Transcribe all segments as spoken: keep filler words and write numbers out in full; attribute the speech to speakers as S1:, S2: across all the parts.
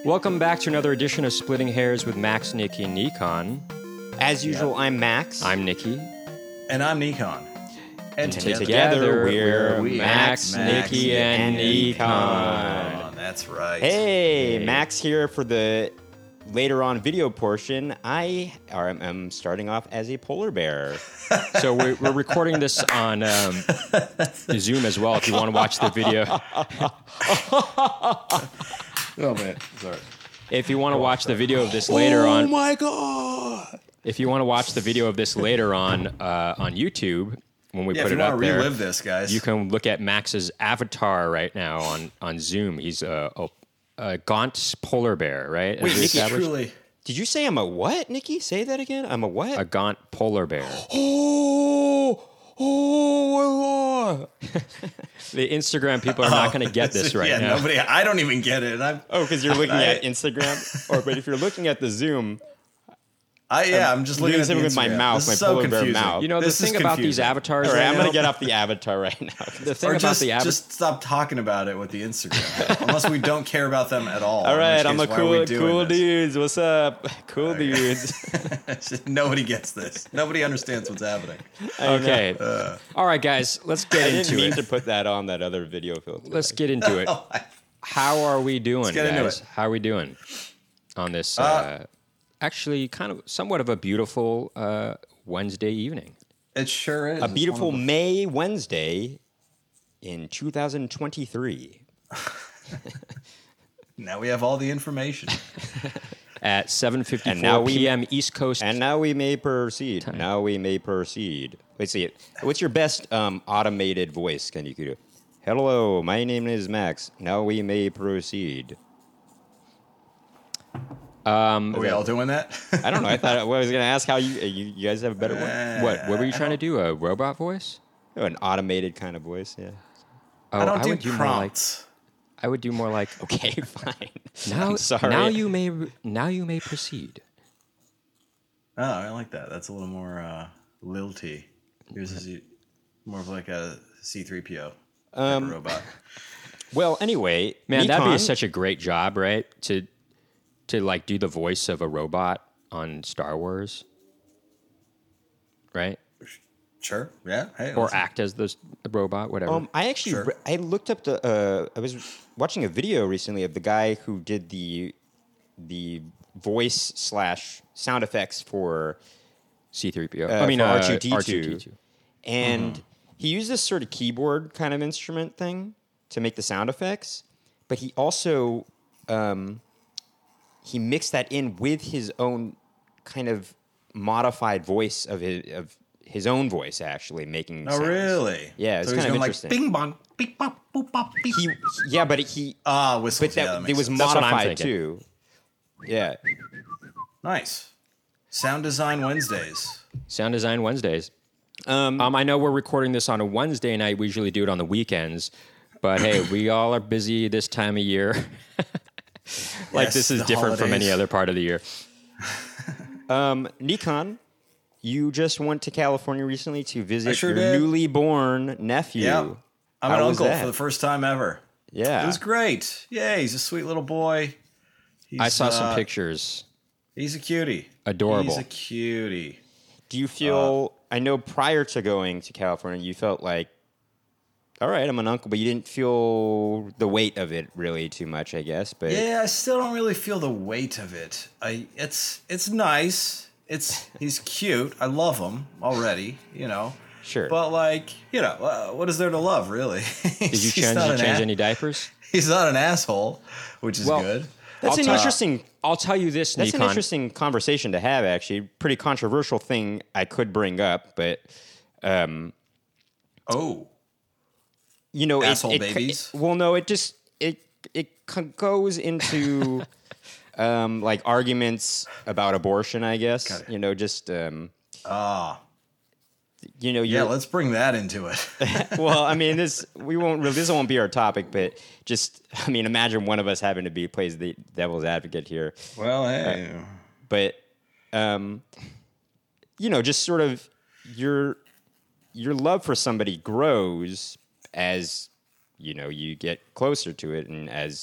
S1: Welcome back to another edition of Splitting Hairs with Max, Nikki, and Nikon.
S2: As usual, yep. I'm Max.
S1: I'm Nikki.
S3: And I'm Nikon.
S1: And, and together, together we're, we're Max, Max, Nikki, and, and Nikon.
S3: That's right.
S2: Hey, hey, Max here for the later on video portion. I am starting off as a polar bear.
S1: So we're, we're recording this on um, Zoom as well if you want to watch the video.
S3: Oh, man. Sorry.
S1: If you want to watch the video of this later on...
S3: Oh, my God!
S1: If you want to watch the video of this later on uh, on YouTube, when we
S3: yeah,
S1: put
S3: if
S1: it
S3: you
S1: up
S3: want
S1: there...
S3: relive this, guys.
S1: You can look at Max's avatar right now on, on Zoom. He's a, a, a gaunt polar bear, right?
S2: Wait, Nikki,
S3: truly...
S2: Did you say I'm a what, Nikki? Say that again. I'm a what?
S1: A gaunt polar bear.
S2: Oh, oh,
S1: the Instagram people are not going to get this right
S3: yeah,
S1: now.
S3: Nobody. I don't even get it. I'm,
S2: oh, because you're looking I, at Instagram. Or, but if you're looking at the Zoom,
S3: I yeah, I'm, I'm just looking at the
S2: with my mouth, my
S3: so
S2: polar bear
S3: confusing.
S2: mouth.
S1: You know,
S3: this
S1: the thing about these avatars.
S2: All right,
S1: right
S2: I'm
S1: now,
S2: going to get off the avatar right now.
S1: The thing
S3: or
S1: about
S3: just,
S1: the avatar.
S3: just stop talking about it with the Instagram, unless we don't care about them at all.
S2: All right, I'm a
S3: case,
S2: cool, cool dudes. What's up, cool
S3: okay.
S2: dudes?
S3: Nobody gets this. Nobody understands what's happening.
S1: Okay. Uh, all right, guys, let's get
S2: I
S1: into
S2: didn't mean
S1: it.
S2: to put that on that other video filter.
S1: Let's get into it. How are we doing, guys? How are we doing on this? Uh, uh, Actually, kind of somewhat of a beautiful uh, Wednesday evening.
S3: It sure is.
S2: A beautiful May Wednesday in two thousand twenty-three.
S3: Now we have all the information.
S1: At seven fifty-four p.m. East Coast.
S2: And now we may proceed. Time. Now we may proceed. Let's see it. What's your best um, automated voice, can you do? Hello, my name is Max. Now we may proceed.
S1: Um,
S3: Are we all doing that?
S2: I don't know. I thought well, I was going to ask how you, you you guys have a better one.
S3: Uh,
S1: what? What were you trying to do? A robot voice?
S2: Oh, an automated kind of voice. Yeah.
S3: Oh, I don't
S1: I
S3: do
S1: would do
S3: prompts.
S1: More like, I would do more like.
S2: Okay, fine.
S1: Now,
S2: I'm sorry.
S1: Now you may. Now you may proceed.
S3: Oh, I like that. That's a little more uh, lilty. Yours is more of like a C three P O
S2: um,
S3: robot.
S2: Well, anyway,
S1: man,
S2: Nikon,
S1: that'd be such a great job, right? To to like do the voice of a robot on Star Wars, right?
S3: Sure. Yeah. Hey,
S1: or
S3: listen.
S1: act as the robot, whatever.
S2: Um, I actually
S3: Sure.
S2: I looked up the. Uh, I was watching a video recently of the guy who did the the voice slash sound effects for
S1: C three P O.
S2: Uh,
S1: I mean,
S2: for
S1: uh,
S2: R two D two.
S1: R two D two.
S2: And
S3: mm-hmm.
S2: he used this sort of keyboard kind of instrument thing to make the sound effects, but he also um, he mixed that in with his own kind of modified voice of his of his own voice, actually making.
S3: Oh,
S2: sounds.
S3: really?
S2: Yeah, it's
S3: so
S2: kind
S3: he's
S2: of
S3: going
S2: interesting.
S3: Like, bing bong, bing bop, boop bop, beep.
S2: He, yeah, but he
S3: ah whistles.
S2: but that,
S3: yeah, that
S2: it
S3: makes
S2: was
S3: sense.
S1: That's what I'm
S2: modified
S1: thinking.
S2: too. Yeah.
S3: Nice. Sound Design Wednesdays.
S1: Sound Design Wednesdays.
S2: Um,
S1: Um, I know we're recording this on a Wednesday night. We usually do it on the weekends, but hey, we all are busy this time of year. like
S3: Yes,
S1: this is
S3: the
S1: different from any
S3: holidays.
S1: other part of the year.
S2: um, Nikon, you just went to California recently to visit
S3: sure
S2: your
S3: did.
S2: newly born nephew.
S3: Yeah. I'm
S2: How
S3: an
S2: was
S3: uncle
S2: that?
S3: for the first time ever.
S2: Yeah.
S3: It was great. Yeah, he's a sweet little boy. He's,
S1: I saw some
S3: uh,
S1: pictures.
S3: He's a cutie.
S1: Adorable.
S3: He's a cutie.
S2: Do you feel? Uh, I know prior to going to California, you felt like, all right, I'm an uncle, but you didn't feel the weight of it really too much, I guess. But
S3: Yeah, I still don't really feel the weight of it. I it's it's nice. It's he's cute. I love him already. You know.
S2: sure.
S3: But like you know, uh, what is there to love really?
S1: Did you change, did you change any diapers?
S3: He's not an asshole, which is
S1: Well,
S3: good.
S2: that's
S1: I'll
S2: an
S1: tell-
S2: interesting.
S1: I'll tell you this,
S2: That's
S1: Nikon.
S2: an interesting conversation to have. Actually, pretty controversial thing I could bring up, but um,
S3: Oh,
S2: you know,
S3: Asshole
S2: it, it,
S3: babies?
S2: It, well, no, it just it it c- goes into um, like arguments about abortion. I guess
S3: Got it.
S2: you know, just um,
S3: ah,
S2: you know,
S3: yeah.
S2: you're,
S3: Let's bring that into it.
S2: well, I mean, this we won't really, this won't be our topic, but just I mean, imagine one of us having to be plays the devil's advocate here.
S3: Well, hey,
S2: But um, you know, just sort of your your love for somebody grows as you know you get closer to it, and as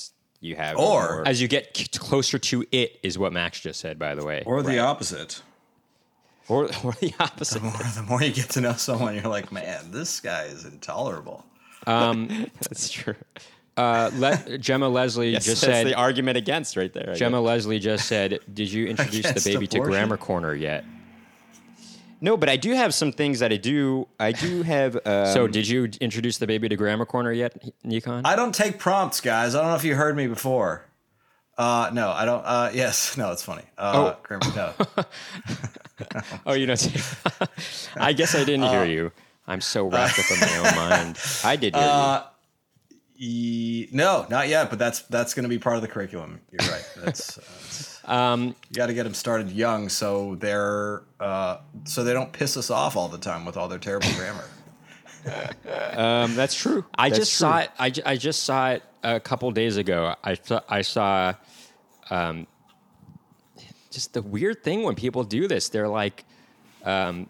S2: you have.
S3: Or
S2: more.
S1: As you get c- closer to it, is what Max just said, by the way.
S3: Or the
S2: Right.
S3: opposite.
S2: Or, or the opposite.
S3: The more, the more you get to know someone, you're like, man, this guy is intolerable.
S1: Um,
S2: That's true.
S1: uh, Le- Gemma Leslie
S2: Yes,
S1: just
S2: that's
S1: said.
S2: the argument against right there. I
S1: Gemma
S2: guess.
S1: Leslie just said, "Did you introduce the
S3: Against
S1: baby to
S3: abortion?
S1: Grammar Corner yet?"
S2: No, but I do have some things that I do. I do have. Um,
S1: So, did you introduce the baby to Grammar Corner yet, Nikon?
S3: I don't take prompts, guys. I don't know if you heard me before. Uh, no, I don't. Uh, yes, no, it's funny. Uh,
S1: Oh.
S3: Grim- no.
S1: Oh, you know, I guess I didn't hear you. I'm so wrapped up in my own mind.
S2: I did hear
S3: Uh, E- no, not yet. But that's that's going to be part of the curriculum. You're right. That's, uh, that's
S1: Um,
S3: you got to get them started young, so they're uh, so they don't piss us off all the time with all their terrible grammar.
S2: you. Um, that's true.
S1: I
S2: That's
S1: just
S2: true.
S1: saw it. I, ju- I just saw it a couple days ago. I saw, I saw, um, just the weird thing when people do this. They're like, um,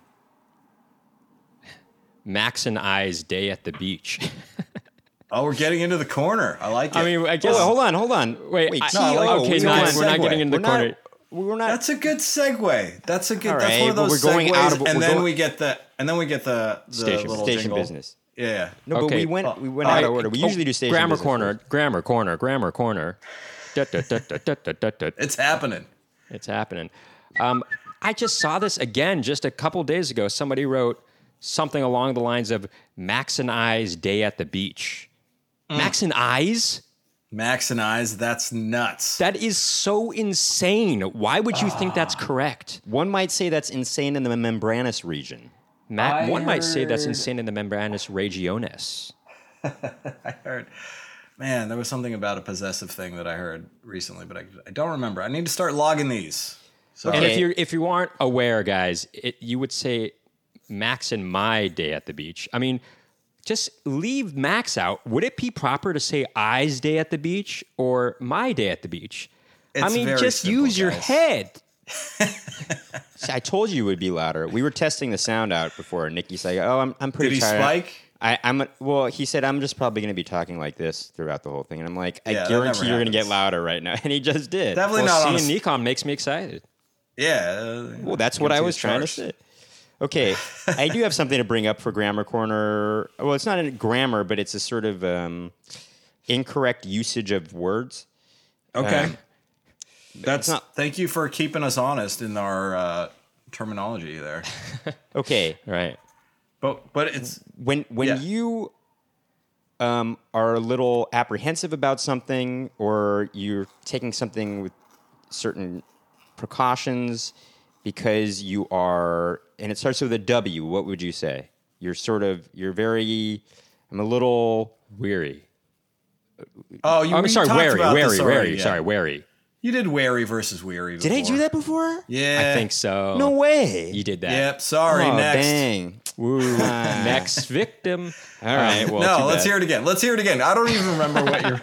S1: Max and I's day at the beach.
S3: Oh, we're getting into the corner. I like it.
S1: I mean, I guess.
S2: Oh, hold on, hold on.
S1: Wait,
S2: Wait.
S1: I-
S2: T
S3: No, I like-
S2: O,
S1: okay,
S3: we
S1: no,
S3: want a
S1: we're not
S3: segue.
S1: getting into
S2: we're
S1: the
S2: not,
S1: corner.
S2: We're not.
S3: That's a good segue. That's a good.
S2: All
S3: that's
S2: right,
S3: one of
S2: but
S3: those
S2: we're going
S3: segues,
S2: out of-
S3: and
S2: we're
S3: then
S2: going-
S3: we get the and then we get the, the
S1: Station-
S3: little
S2: station
S3: jingle.
S2: business.
S3: Yeah, yeah.
S2: No, but
S1: Okay.
S2: we went.
S3: Oh,
S2: We went
S3: all
S2: out
S3: right.
S2: of order. We
S1: Oh,
S2: usually do station
S1: grammar
S2: business
S1: corner,
S2: first.
S1: grammar corner, grammar corner. Da, da, da, da, da, da, da, da.
S3: It's happening.
S1: It's happening. Um, I just saw this again just a couple days ago. Somebody wrote something along the lines of Max and I's day at the beach.
S2: Mm.
S1: Max and I's?
S3: Max and I's. That's nuts.
S1: That is so insane. Why would you think that's correct?
S2: One might say that's insane in the membranous region.
S1: Matt,
S3: I
S1: one might say that's
S3: heard-
S1: insane in the membranous regionis.
S3: I heard. Man, there was something about a possessive thing that I heard recently, but I, I don't remember. I need to start logging these. So
S1: And if
S2: Okay.
S1: you if you aren't aware, guys, it, you would say Max and my day at the beach. I mean, just leave Max out. Would it be proper to say I's day at the beach or my day at the beach? I
S3: It's
S1: mean,
S3: very
S1: just
S3: simple,
S1: use your
S3: guys.
S1: head.
S2: See, I told you it would be louder. We were testing the sound out before. Nikki said, "Oh, I'm I'm pretty
S3: Did he
S2: tired."
S3: spike?
S2: I, I'm a, well. He said, "I'm just probably going to be talking like this throughout the whole thing," and I'm like, "I
S3: Yeah, that
S2: guarantee
S3: never
S2: you're going to get
S3: happens.
S2: louder right now," and he just did.
S3: Definitely
S1: Well,
S3: not on a
S1: seeing
S3: s-
S1: Nikon makes me excited.
S3: Yeah. uh,
S2: Well, that's what I
S3: guilty
S2: was
S3: as
S2: trying to
S3: charged.
S2: say. Okay, I do have something to bring up for Grammar Corner. Well, it's not a grammar, but it's a sort of um, incorrect usage of words.
S3: Okay.
S2: Um,
S3: That's
S2: not-
S3: thank you for keeping us honest in our uh, terminology there.
S2: Okay,
S1: Right.
S3: But but it's
S2: when when
S3: Yeah.
S2: you um, are a little apprehensive about something, or you're taking something with certain precautions because you are, and it starts with a W. What would you say? You're sort of you're very. I'm a little.
S1: Weary.
S3: oh you.
S1: I'm
S3: we
S1: sorry,
S3: talked
S1: wary,
S3: about this
S1: wary,
S3: already,
S1: wary.
S3: yeah.
S1: Sorry, wary.
S3: You did wary versus weary.
S2: Did I do
S3: before.
S2: that before?
S3: Yeah.
S1: I think so.
S2: No way.
S1: You did that.
S3: Yep. Sorry.
S2: Oh,
S3: next.
S2: dang.
S1: Woo.
S2: Ah.
S1: Next victim.
S2: All right. Well,
S3: no,
S2: too
S3: let's
S2: bad.
S3: hear it again. Let's hear it again. I don't even remember what you're.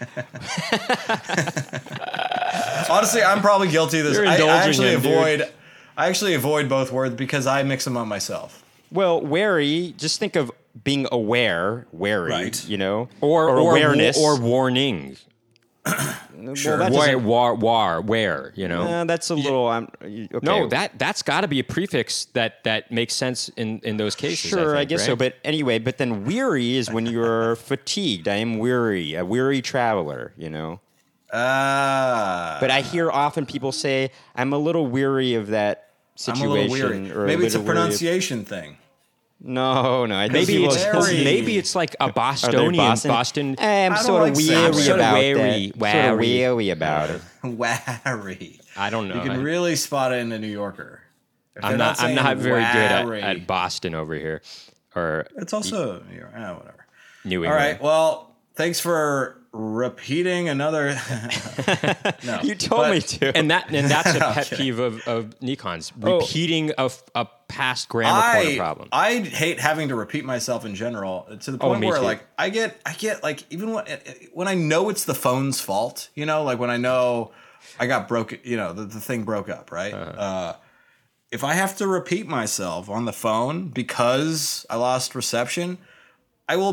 S3: Honestly, I'm probably guilty of this.
S1: You're
S3: I, I
S1: indulging
S3: actually
S1: him, dude.
S3: avoid. I actually avoid both words because I mix them up myself.
S2: Well, wary. Just think of being aware, wary.
S3: Right.
S2: You know,
S1: Or, or,
S2: awareness,
S1: or warning.
S2: Sure. Well, that
S1: War,
S2: doesn't-
S1: war, war, where, you know?
S2: Uh, that's a little. I'm okay.
S1: No, that that's got to be a prefix that that makes sense in in those cases.
S2: Sure, I,
S1: think,
S2: guess so.
S1: right?
S2: But anyway, but then weary is when you're fatigued. I am weary, a weary traveler. You know.
S3: Ah.
S2: But I hear often people say, "I'm a little weary of that
S3: I'm a
S2: situation."
S3: little weary.
S2: Or
S3: Maybe it's a
S2: little weary of-
S3: pronunciation thing.
S2: No, no. I think
S1: maybe
S2: people-
S1: it's
S3: Very-
S1: maybe it's like a Bostonian
S2: Boston?
S1: Boston.
S2: I'm
S3: I don't
S2: sort
S3: like
S2: of
S3: saying
S2: weary
S3: that.
S2: about
S1: Sort of wary,
S2: that. Sort of
S1: wary.
S2: weary about it.
S3: Wary.
S1: I don't know.
S3: You can
S1: I-
S3: really spot it in a New Yorker. If
S1: I'm
S3: they're
S1: not. I'm
S3: saying
S1: not very good
S3: wary,
S1: at, at Boston over here, or
S3: It's also ah, whatever.
S1: New
S3: All
S1: England.
S3: right. Well, thanks for repeating another. no,
S2: You told
S3: but-
S2: me to.
S1: And that and that's a pet
S3: Okay.
S1: peeve of, of Nikon's
S2: Oh.
S1: repeating a, a past grammar corner
S3: I
S1: problem.
S3: I hate having to repeat myself in general to the
S1: Oh,
S3: point
S1: me
S3: where
S1: too.
S3: like I get I get like even when when I know it's the phone's fault, you know, like when I know I got broke, you know, the, the thing broke up, right?
S1: Uh-huh.
S3: Uh, if I have to repeat myself on the phone because I lost reception, I will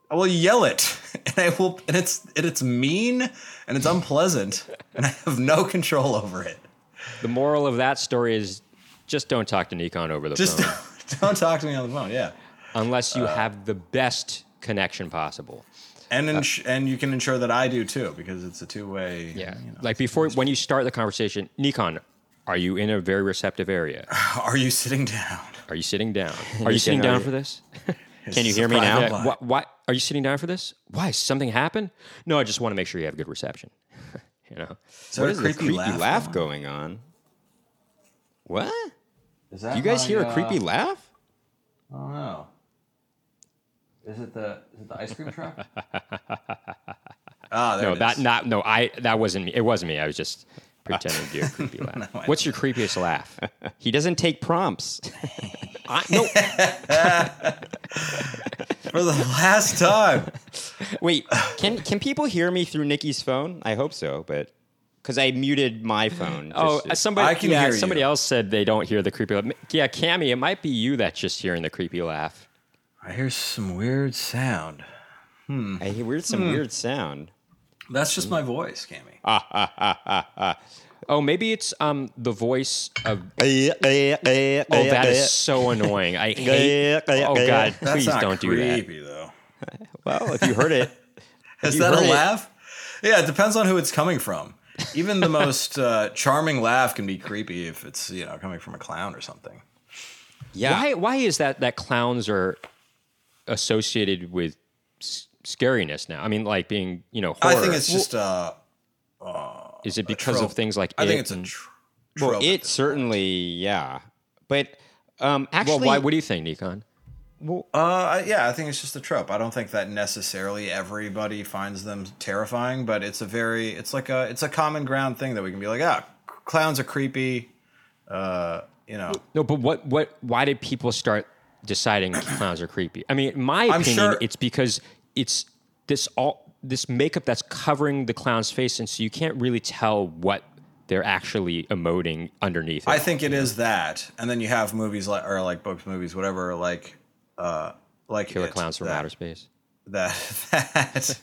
S3: I will yell it, and I will, and it's and it's mean and it's unpleasant, and I have no control over it.
S1: The moral of that story is just don't talk to Nikon over the
S3: Just
S1: phone
S3: don't, don't talk to me on the phone. Yeah,
S1: unless you have the best connection possible.
S3: and ins- and you can ensure that I do too, because it's a two way.
S1: Yeah,
S3: You know,
S1: like before when you start the conversation, Nikon, are you in a very receptive area?
S3: are you sitting down?
S1: Are you sitting down? Are you sitting
S2: are
S1: down
S2: you-
S1: for this?
S2: Can you hear me now?
S3: Private
S1: Yeah,
S3: line.
S1: why, why are you sitting down for this? Why? Something happened? No, I just want to make sure you have good reception. you know.
S3: Is there
S2: What
S3: a
S2: is the
S3: creepy,
S2: creepy
S3: laugh?
S2: laugh,
S3: going?
S2: going on? What?
S3: Is that
S2: You guys
S3: my,
S2: hear a
S3: uh,
S2: creepy laugh?
S3: I don't know. Is it the is it the ice cream truck? ah, there
S1: No,
S3: it
S1: that
S3: is.
S1: not no. I that wasn't me. It wasn't me. I was just pretending to do a creepy laugh.
S3: I
S1: What's your creepiest laugh?
S2: He doesn't take prompts.
S1: I, no,
S3: For the last time.
S2: Wait, can can people hear me through Nikki's phone? I hope so, but because I muted my phone.
S1: oh,
S2: just to-
S1: somebody.
S3: I can
S1: yeah,
S3: hear you.
S1: somebody else said they don't hear the creepy laugh. Yeah, Cammy, it might be you that's just hearing the creepy laugh.
S3: I hear some weird sound.
S2: I hear weird, some weird sound.
S3: That's just my voice, Cammy.
S1: Oh, maybe it's um the voice of.
S2: oh,
S1: Oh, that is so annoying. I hate. Oh God,
S3: That's
S1: please
S3: not
S1: don't do that.
S3: creepy, though.
S2: Well, if you heard it,
S3: Is
S2: you
S3: that a
S2: heard it-
S3: laugh? Yeah, it depends on who it's coming from. Even the most uh, charming laugh can be creepy if it's you know coming from a clown or something.
S2: yeah.
S1: Why? Why is that? That clowns are associated with s- scariness now. I mean, like being you know. Horror.
S3: I think it's just. Uh,
S1: Is it because
S3: trope.
S1: of things like?
S3: I
S1: It
S3: think it's a
S1: and-
S3: tr-
S2: Well,
S3: trope.
S2: it certainly, yeah, but um, actually,
S1: Well, why? What do you think, Nikon?
S2: well,
S3: Uh, yeah, I think it's just a trope. I don't think that necessarily everybody finds them terrifying, but it's a very, it's like a, it's a common ground thing that we can be like, ah, clowns are creepy. Uh, you know,
S1: No, but what? What? Why did people start deciding clowns are creepy? I mean, in my
S3: I'm
S1: opinion,
S3: sure-
S1: it's because it's this all this makeup that's covering the clown's face, and so you can't really tell what they're actually emoting underneath.
S3: I
S1: it.
S3: think it is that, and then you have movies like, or like books, movies, whatever, like, uh, like
S1: Killer
S3: It,
S1: Clowns from
S3: that,
S1: Outer Space.
S3: That that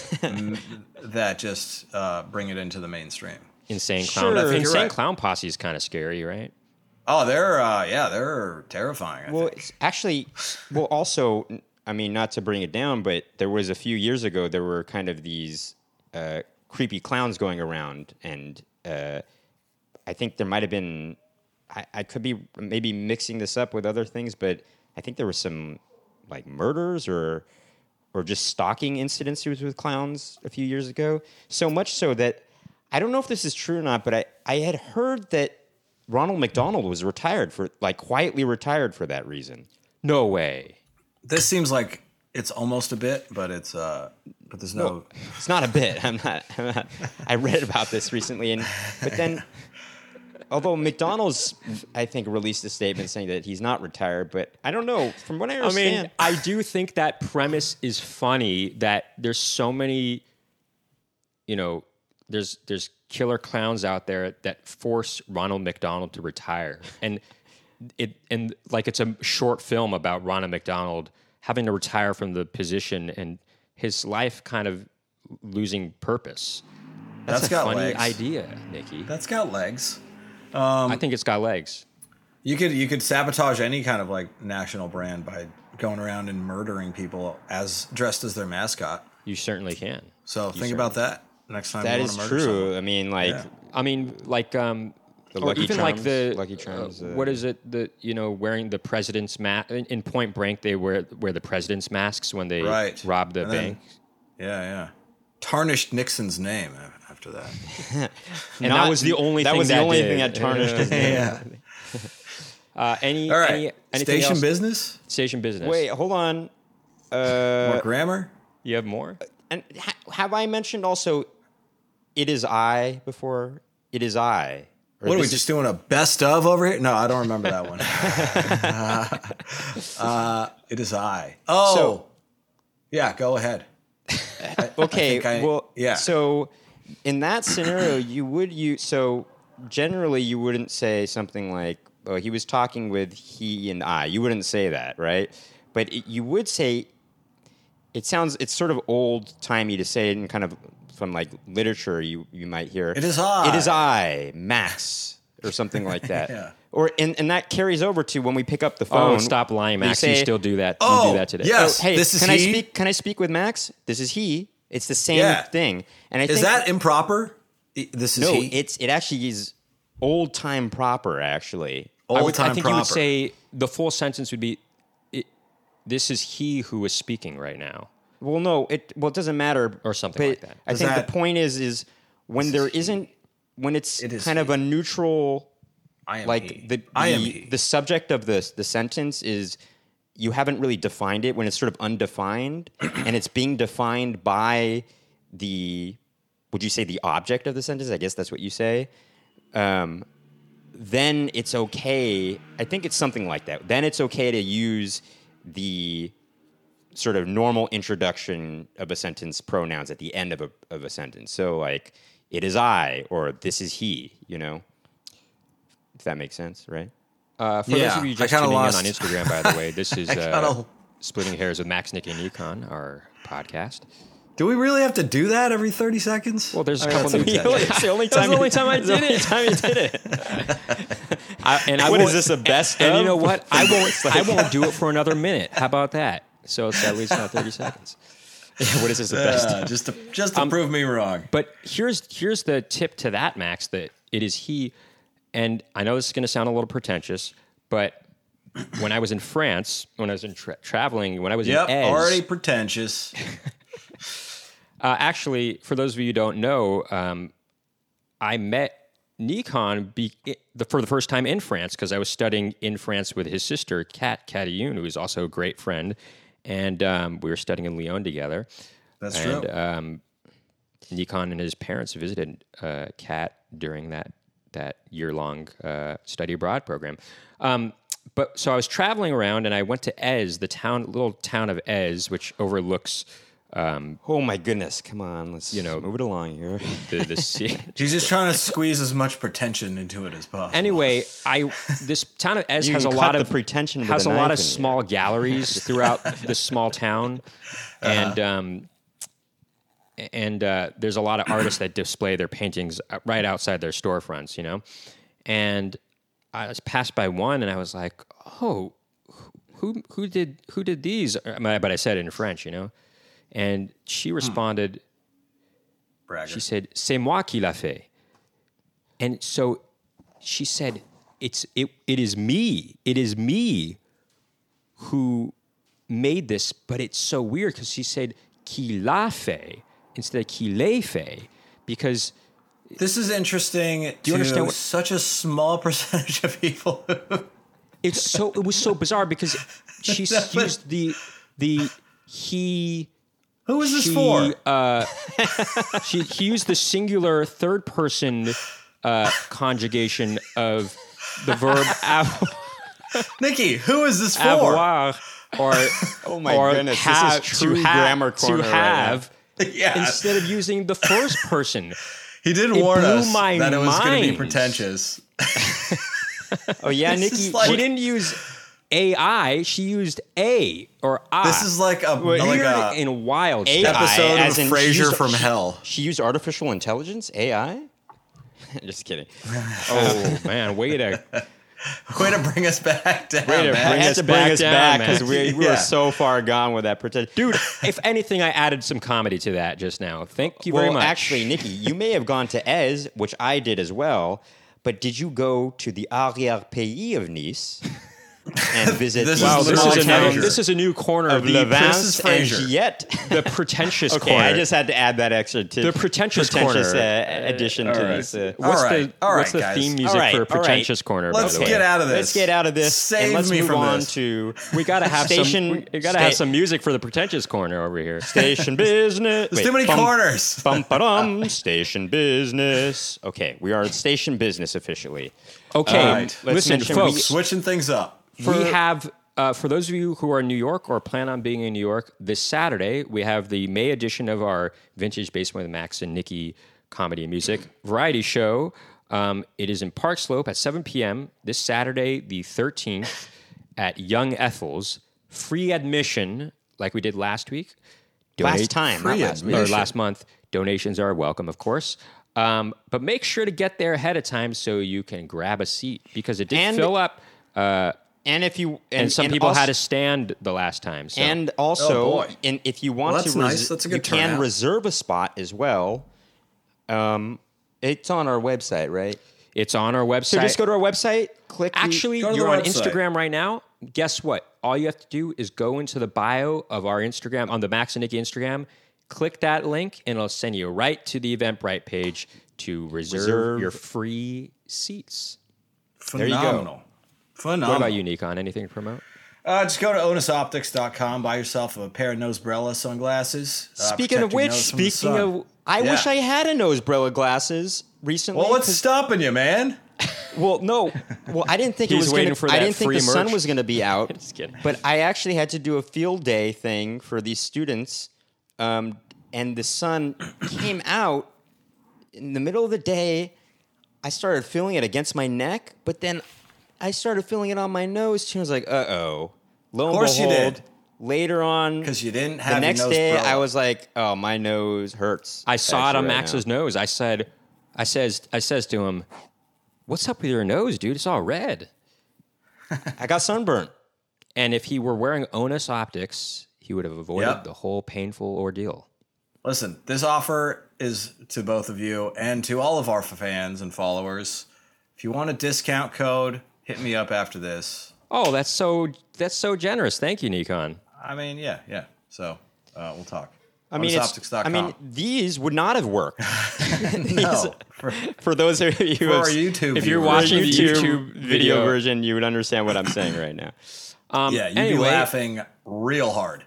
S3: that just uh, bring it into the mainstream.
S1: Insane
S2: Sure.
S1: clown.
S2: I think
S3: you're
S1: Insane
S3: right.
S1: clown posse is kind of scary, right?
S3: Oh, they're uh, yeah, they're terrifying. I
S2: well,
S3: think.
S2: it's actually, well, also, I mean, not to bring it down, but there was a few years ago there were kind of these uh, creepy clowns going around, and uh, I think there might have been. I, I could be maybe mixing this up with other things, but I think there was some like murders or or just stalking incidents with clowns a few years ago. So much so that I don't know if this is true or not, but I, I had heard that Ronald McDonald was retired for like quietly retired for that reason.
S1: No way.
S3: This seems like it's almost a bit, but it's uh, but there's no.
S2: Well, it's not a bit. I'm not, I'm not. I read about this recently, and but then, although McDonald's, I think, released a statement saying that he's not retired, but I don't know. From what I
S1: I
S2: understand,
S1: mean, I do think that premise is funny that there's so many, you know, there's there's killer clowns out there that force Ronald McDonald to retire. And it and like it's a short film about Ronald McDonald having to retire from the position and his life kind of losing purpose. That's,
S3: That's
S1: a
S3: got
S1: funny
S3: legs.
S1: idea, Nikki.
S3: That's got legs.
S1: I think it's got legs.
S3: You could you could sabotage any kind of like national brand by going around and murdering people as dressed as their mascot.
S1: You certainly can.
S3: So think about that next time
S2: that
S3: you
S2: is
S3: want to murder
S2: true.
S3: someone.
S2: I mean, like
S3: Yeah.
S1: I mean, like, um,
S2: The
S1: or
S2: Lucky
S1: even like
S2: Charms-
S1: the
S2: Lucky Charms,
S1: uh,
S2: uh,
S1: what is it? The you know wearing the president's mask in, in Point Break. They wear wear the president's masks when they
S3: Right.
S1: rob the
S3: And then-
S1: bank.
S3: Yeah, yeah. Tarnished Nixon's name after that.
S1: And
S2: not-
S1: that was the only
S2: that
S1: thing
S2: was the
S1: that
S2: only
S1: did.
S2: thing that tarnished his name.
S3: yeah.
S1: Uh, any
S3: All right.
S1: any anything
S3: Station
S1: else?
S3: business.
S1: Station business.
S2: Wait, hold on. Uh,
S3: More grammar.
S1: you have more?
S2: and ha- have I mentioned also, "It is I" before? It is I. Or
S3: What are we
S2: this
S3: just doing a best of over here? No, I don't remember that one. uh, it is I. Oh,
S2: So-
S3: yeah. Go ahead.
S2: Okay,
S3: think I-
S2: well,
S3: yeah.
S2: So in that scenario, you would you so generally you wouldn't say something like, "Oh, he was talking with he and I." You wouldn't say that, right? But it, you would say, it sounds it's sort of old timey to say it in kind of from like literature you you might hear.
S3: It is I.
S2: It is I, Max, or something like that.
S3: Yeah.
S2: Or and, and that carries over to when we pick up the phone.
S1: Oh, stop lying,
S2: we
S1: Max.
S2: say,
S1: you still do that.
S3: Oh,
S1: you do that today.
S3: yes.
S2: Oh, hey,
S3: This is
S2: can I
S3: he?
S2: speak? Can I speak with Max? This is he. It's the same
S3: Yeah.
S2: thing. And I
S3: Is
S2: think
S3: that improper? I- This is
S2: no,
S3: he.
S2: it's it actually is old time proper. Actually,
S1: I,
S3: Old
S1: would,
S3: time
S1: I think
S3: proper.
S1: you would say the full sentence would be, it, "This is he who is speaking right now."
S2: well, no, it well it doesn't matter
S1: Or something
S2: but
S1: like that.
S2: I
S3: Does
S2: think
S3: that-
S2: the point is is when there isn't when it's
S3: It is
S2: kind of
S3: he.
S2: a neutral.
S3: I am
S2: like
S3: he.
S2: the
S3: I am
S2: the,
S3: he.
S2: the subject of the the sentence is you haven't really defined it when it's sort of undefined and it's being defined by the would you say the object of the sentence? I guess that's what you say. Um, then it's okay. I think it's something like that. Then it's okay to use the sort of normal introduction of a sentence pronouns at the end of a of a sentence. So like it is I or this is he, you know. If that makes sense, right?
S1: Uh, for
S3: Yeah,
S1: those of you
S3: I
S1: just
S3: kinda
S1: tuning
S3: lost-
S1: in on Instagram, by the way, this is
S3: I
S1: uh,
S3: kinda-
S1: Splitting Hairs with Max, Nick, and Nikon, our podcast.
S3: Do we really have to do that every thirty seconds?
S1: Well, there's a
S3: I mean,
S1: couple
S3: that's
S1: new
S3: intense.
S2: It's the only
S1: That's
S2: time.
S1: the only time I
S2: it's the
S1: did
S2: only
S1: it.
S2: time you did it.
S1: I, and I
S2: What
S1: won't-
S2: is this, a best
S1: And, and
S2: of?
S1: you know what? I won't.
S2: It's like-
S1: I won't do it for another minute. How about that? So it's at least not thirty seconds.
S2: Yeah, what is this? The best.
S3: Uh, just to just to
S1: Um,
S3: prove me wrong.
S1: But here's here's the tip to that, Max. That it is he. And I know this is going to sound a little pretentious, but when I was in France, when I was in tra- traveling, when I was
S3: Yep,
S1: in Ez,
S3: already pretentious.
S1: Uh, actually, for those of you who don't know, um, I met Nikon be, the, for the first time in France because I was studying in France with his sister, Kat Catayune, who is also a great friend. And um, we were studying in Lyon together.
S3: That's
S1: and,
S3: true.
S1: Um, Nikon and his parents visited uh, Kat during that, that year-long uh, study abroad program. Um, but so I was traveling around and I went to Ez, the town, little town of Ez, which overlooks um,
S2: Oh my goodness! Come on, let's
S1: You know-
S2: move it along here.
S1: the, the sea.
S3: He's just trying to squeeze as much pretension into it as possible.
S1: Anyway, I this town of Ez
S2: You
S1: has a
S2: caught
S1: lot
S2: the
S1: of
S2: pretension with
S1: has
S2: a
S1: a lot
S2: knife
S1: of
S2: in
S1: small galleries throughout this small town, and um, and uh, there's a lot of artists that display their paintings right outside their storefronts, you know. And I was passed by one, and I was like, "Oh, who who did who did these?" But I said it in French, you know. And she responded.
S3: Bragger.
S1: She said, "C'est moi qui l'a fait." And so she said, "It's it. It is me. It is me who made this." But it's so weird because she said "qui l'a fait" instead of "qui l'ait fait" because
S3: This is interesting
S1: you
S3: to
S1: understand what-
S3: such a small percentage of people.
S1: it's so it was so bizarre because she
S3: No, but-
S1: used the the he.
S3: Who is this
S1: She,
S3: for?
S1: uh, she he used the singular third person uh, conjugation of the verb av-
S3: Nikki, who is this for?
S1: avoir or
S2: Oh my
S1: or
S2: goodness, this
S1: have,
S2: is true
S1: to ha-
S2: grammar corner
S1: to
S2: right now.
S1: have
S3: Yeah.
S1: instead of using the first person.
S3: He did
S1: It
S3: warn
S1: blew
S3: us
S1: my
S3: that it was going to be
S1: mind.
S3: pretentious.
S2: Oh yeah,
S3: This
S2: Nikki.
S3: is like-
S1: She didn't use A I, she used A or I.
S3: This is like a
S1: weird
S3: like a
S1: and wild.
S2: A I,
S1: stuff.
S3: episode
S2: as
S3: of
S2: in
S3: Frasier
S2: she used-
S3: from
S2: she-
S3: Hell.
S2: She used artificial intelligence, A I. Just kidding.
S1: Oh man, way to
S3: Way to bring us back down.
S1: Way to
S3: man.
S2: I
S1: bring
S2: had
S1: us
S2: to bring
S1: back
S2: us
S1: down,
S2: back
S1: man.
S2: because we, we
S3: Yeah.
S2: were so far gone with that pretend.
S1: dude. If anything, I added some comedy to that just now. Thank you
S2: well,
S1: very much.
S2: actually, Nikki, you may have gone to Ez, which I did as well. But did you go to the arrière-pays of Nice and visit
S3: This
S2: the
S3: is
S1: wow, this
S3: small
S1: is, a new,
S3: Frasier.
S1: this is a new corner
S2: of
S1: of the,
S2: Levance
S3: Princess
S2: and
S3: Frasier.
S2: Giette?
S1: the pretentious
S2: Okay,
S1: corner.
S2: I just had to add that extra to
S1: The pretentious
S2: pretentious
S1: corner.
S2: uh, addition
S3: all
S2: to
S3: right.
S2: this. Uh,
S1: What's
S3: All right,
S1: the
S3: all
S1: what's
S3: right,
S1: the
S3: guys.
S1: theme music
S2: All right,
S1: for
S2: all right.
S1: pretentious corner? by
S3: Let's
S1: the way?
S3: get out of this.
S2: Let's get out of this
S3: Save
S2: and let's
S3: me
S2: move
S3: from
S2: on
S3: this.
S2: to
S1: We gotta have
S2: Station-
S1: some. We gotta have
S2: sta-
S1: some music for the pretentious corner over here.
S2: station business.
S3: There's
S2: Wait,
S3: too many
S2: bum,
S3: corners.
S2: Bum, ba-dum, station business. Okay, we are at station business officially.
S1: Okay,
S3: All right.
S2: Let's
S1: listen,
S2: mention
S1: folks.
S2: we-
S3: Switching things up.
S1: we have uh, for those of you who are in New York or plan on being in New York this Saturday, we have the May edition of our Vintage Basement with Max and Nikki comedy and music variety show. Um, it is in Park Slope at seven p.m. this Saturday, the thirteenth, at Young Ethel's. Free admission, like we did last week.
S2: Last time, not
S3: Free
S2: last
S3: admission.
S2: month.
S1: or last month. Donations are welcome, of course. Um, but make sure to get there ahead of time so you can grab a seat because it did
S2: And-
S1: fill up.
S2: And if you and,
S1: And some
S2: and
S1: people
S2: also,
S1: had to stand the last time. So.
S2: and also,
S3: Oh, boy.
S2: and if you want
S3: Well, that's
S2: to, res-
S3: nice. That's a
S2: you
S3: good
S2: can
S3: turnout.
S2: reserve a spot as well. Um, it's on our website, right?
S1: it's on our website.
S2: So just go to our website, click. the-
S1: Actually,
S3: Go to the
S1: you're on
S3: website.
S1: Instagram right now. Guess what? All you have to do is go into the bio of our Instagram, on the Max and Nikki Instagram, click that link, and it'll send you right to the Eventbrite page to reserve,
S2: Reserve.
S1: your free seats.
S2: you go.
S3: Phenomenal. Phenomenal.
S1: What about you, Nikon? Anything to promote?
S3: Uh, just go to onus optics dot com, buy yourself a pair of Nosebrella sunglasses. Uh,
S2: Speaking
S3: protect
S2: of
S3: your
S2: which,
S3: nose from the
S2: speaking
S3: sun.
S2: of, I
S3: Yeah.
S2: wish I had a Nosebrella glasses recently.
S3: Well, what's
S2: 'cause-
S3: stopping you, man?
S2: Well, no. Well, I didn't think it
S1: He's
S2: was
S1: waiting
S2: gonna,
S1: for
S2: I
S1: that
S2: didn't think
S1: free
S2: the sun
S1: merch.
S2: was going to be out.
S1: Just kidding.
S2: But I actually had to do a field day thing for these students, um, and the sun came out in the middle of the day. I started feeling it against my neck, but then I started feeling it on my nose too. I was like, "Uh oh." Lo and
S3: Of course you
S2: behold,
S3: did.
S2: later on,
S3: Because you didn't
S2: the
S3: have
S2: next
S3: your
S2: day,
S3: Nosebrella.
S2: I was like, "Oh, my nose hurts."
S1: I saw it
S2: actually
S1: on
S2: right
S1: Max's
S2: now.
S1: nose. I said, I says, I says to him, "What's up with your nose, dude? It's all red."
S2: I got sunburnt.
S1: And if he were wearing Onus Optics, he would have avoided
S3: Yep.
S1: the whole painful ordeal.
S3: Listen, this offer is to both of you and to all of our fans and followers. If you want a discount code, hit me up after this.
S1: Oh, that's so that's so generous. Thank you, Nikon.
S3: I mean, yeah, yeah. So uh, we'll talk.
S2: I mean, it's,
S3: onus optics dot
S2: I
S3: com.
S2: mean, these would not have worked.
S3: no. For,
S2: For those of you who
S3: for our
S2: have-
S3: YouTube
S1: if you're
S3: viewers.
S1: watching the
S2: YouTube,
S1: YouTube
S2: video
S1: video-
S2: version, you would understand what I'm saying right now.
S1: Um,
S3: yeah, you'd
S1: anyway,
S3: be laughing real hard.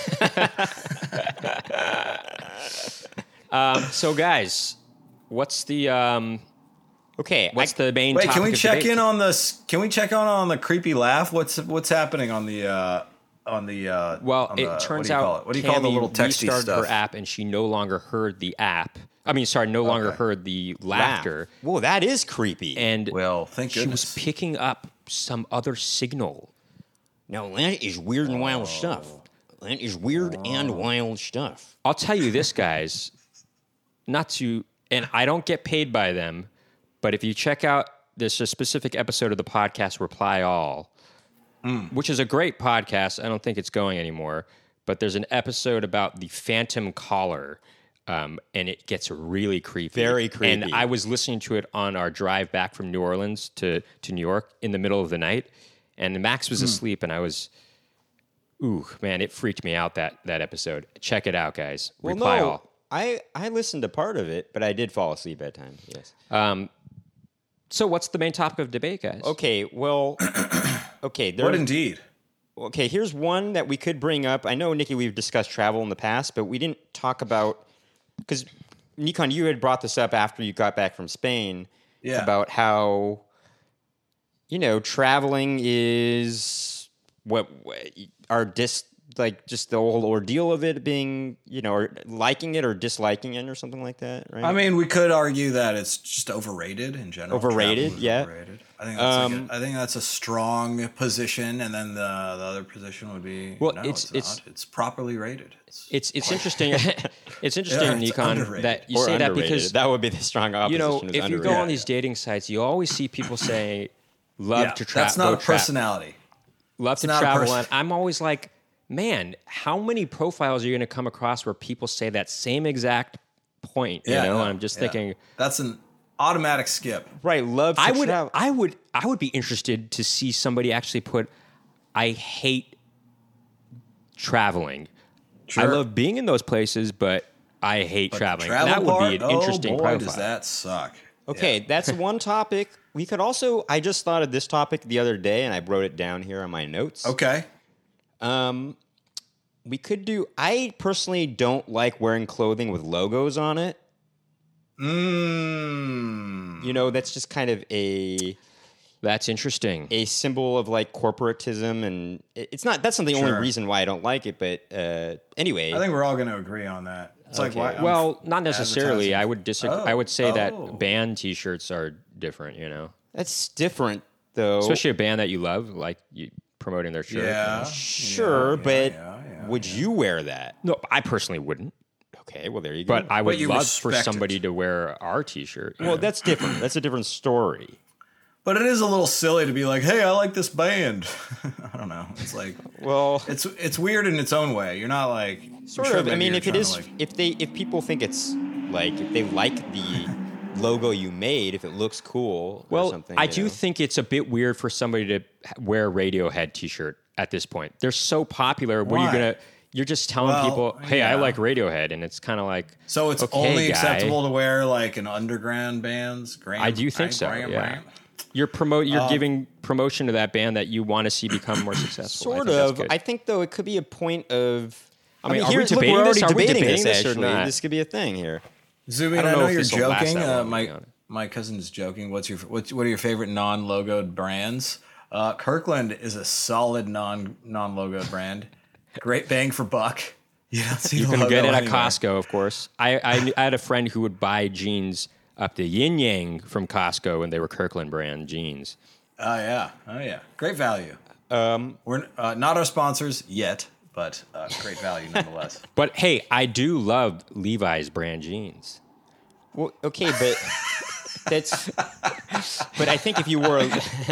S1: so guys, what's the um,
S2: Okay,
S1: what's
S2: I,
S1: the main?
S3: Wait,
S1: topic
S3: can we
S1: of
S3: check
S1: debate?
S3: in on this? Can we check on on the creepy laugh? What's what's happening on the uh, on the? Uh,
S1: Well,
S3: on
S1: it
S3: the, what
S1: turns
S3: do you call
S1: out
S3: it? What do you call the
S1: Tammy
S3: little texty
S1: restarted
S3: stuff?
S1: her app, and she no longer heard the app. I mean, sorry, no longer
S3: Okay.
S1: heard the
S2: laugh.
S1: laughter,
S2: Whoa, that is creepy.
S1: and
S3: Well, thank
S1: she
S3: goodness.
S1: was picking up some other signal.
S2: now that is weird and wild stuff. That is weird and wild stuff.
S1: I'll tell you this, guys, not to, and I don't get paid by them, but if you check out this a specific episode of the podcast, Reply All, which is a great podcast. I don't think it's going anymore, but there's an episode about the Phantom Caller, um, and it gets really creepy.
S2: Very creepy.
S1: And I was listening to it on our drive back from New Orleans to, to New York in the middle of the night, and Max was asleep, and I was... Ooh, man, it freaked me out, that that episode. Check it out, guys.
S2: Well,
S1: Reply
S2: no,
S1: All.
S2: I I listened to part of it, but I did fall asleep at times. Yes.
S1: So what's the main topic of debate, guys?
S2: Okay. Well. Okay. There,
S3: What indeed?
S2: okay. Here's one that we could bring up. I know, Nikki, we've discussed travel in the past, but we didn't talk about because Nikon, you had brought this up after you got back from Spain.
S3: Yeah.
S2: About how you know traveling is what, what our dis like just the whole ordeal of it being you know or liking it or disliking it or something like that, right?
S3: I mean, we could argue that it's just overrated in general.
S2: Overrated,
S3: Travel is
S2: yeah.
S3: Overrated. I think that's like
S2: Um,
S3: a, I think that's a strong position, and then the the other position would be
S1: Well,
S3: no,
S1: it's-
S3: it's
S1: it's-
S3: not. It's properly rated. It's,
S1: It's it's interesting. It's interesting,
S3: Yeah, it's
S1: Nikon,
S3: underrated.
S1: that you
S2: Or
S1: say that
S2: underrated.
S1: because
S2: that would be the strong opposition.
S1: you know
S2: is
S1: if you go
S2: underrated.
S1: on these dating sites, you always see people say, "Love
S3: yeah,
S1: to travel."
S3: that's not a personality.
S1: Love to
S3: not a
S1: travel,
S3: person.
S1: and I'm always like, man, how many profiles are you going to come across where people say that same exact point? You
S3: Yeah,
S1: know,
S3: no,
S1: and I'm just
S3: yeah.
S1: thinking.
S3: That's an automatic skip.
S2: right, love. To
S1: I would,
S2: travel.
S1: I would, I would be interested to see somebody actually put, "I hate traveling. I
S3: Sure.
S1: love being in those places, but I hate traveling."
S3: Travel
S1: That would
S3: part,
S1: be an interesting
S3: oh boy,
S1: profile.
S3: does that suck?
S2: Okay, that's one topic. We could also. I just thought of this topic the other day, and I wrote it down here on my notes.
S3: Okay.
S2: Um, we could do. I personally don't like wearing clothing with logos on it.
S3: Mm.
S2: You know, that's just kind of a
S1: That's interesting.
S2: a symbol of like corporatism, and it- it's not. That's not the only
S3: Sure.
S2: reason why I don't like it. But uh, anyway,
S3: I think we're all going to agree on that. It's like
S2: Okay.
S3: why? I'm
S1: Well, not necessarily.
S3: advertising-
S1: I would disagree.
S3: Oh,
S1: I would say
S3: oh.
S1: that band T-shirts are different. You know,
S2: that's different though.
S1: especially a band that you love, like you promoting their shirt. you
S3: Yeah.
S1: know?
S2: Sure,
S3: yeah,
S2: but
S3: yeah, yeah.
S2: would you wear that?
S1: No, I personally wouldn't.
S2: Okay, well there you go.
S1: But I would
S3: you
S1: love for
S3: respect
S1: somebody
S3: it.
S1: to wear our T-shirt.
S2: well, that's different. That's a different story.
S3: But it is a little silly to be like, "Hey, I like this band." I don't know. It's like,
S2: Well,
S3: it's it's weird in its own way. You're not like
S2: sort
S3: sure
S2: of. I
S3: maybe
S2: mean,
S3: you're
S2: if it
S3: trying
S2: is,
S3: to, like-
S2: if they, if people think it's like, if they like the logo you made, if it looks cool or
S1: Well,
S2: something.
S1: I
S2: you
S1: do
S2: know.
S1: think it's a bit weird for somebody to wear a Radiohead T-shirt at this point. They're so popular. Where you're
S3: Why?
S1: gonna, you're just telling
S3: Well,
S1: people, "Hey, I
S3: yeah.
S1: like Radiohead," and it's kind of like,
S3: So it's
S1: okay,
S3: only
S1: guy.
S3: acceptable to wear like an underground band's Graham.
S1: I do think so.
S3: Graham,
S1: Yeah,
S3: Graham.
S1: you're promote.
S3: Um,
S1: You're giving promotion to that band that you want to see become more successful. I
S2: Sort
S1: think that's
S2: of.
S1: good.
S2: I think though it could be a point of. I,
S1: mean,
S2: mean,
S1: are we
S2: here's look,
S1: debating
S2: we're already
S1: this? Are we
S2: debating,
S1: debating
S2: this.
S1: this or
S2: Actually,
S1: not?
S2: this could be a thing here.
S3: Zubin,
S1: I
S3: I,
S1: don't know
S3: know
S1: if
S3: you're
S1: this will last
S3: joking.
S1: that long,
S3: Uh,
S1: to be
S3: my
S1: honest.
S3: my cousin's joking. What's your what's, what are your favorite non-logoed brands? Uh, Kirkland is a solid non non-logoed brand. Great bang for buck. You don't see
S1: You
S3: the
S1: can
S3: logo
S1: get it at
S3: anywhere.
S1: Costco, of course. I, I I had a friend who would buy jeans up the yin yang from Costco, and they were Kirkland brand jeans.
S3: Oh yeah, oh yeah, great value. Um, We're uh, not our sponsors yet, but uh, great value nonetheless.
S1: But hey, I do love Levi's brand jeans.
S2: Well, okay, but that's. But I think if you were,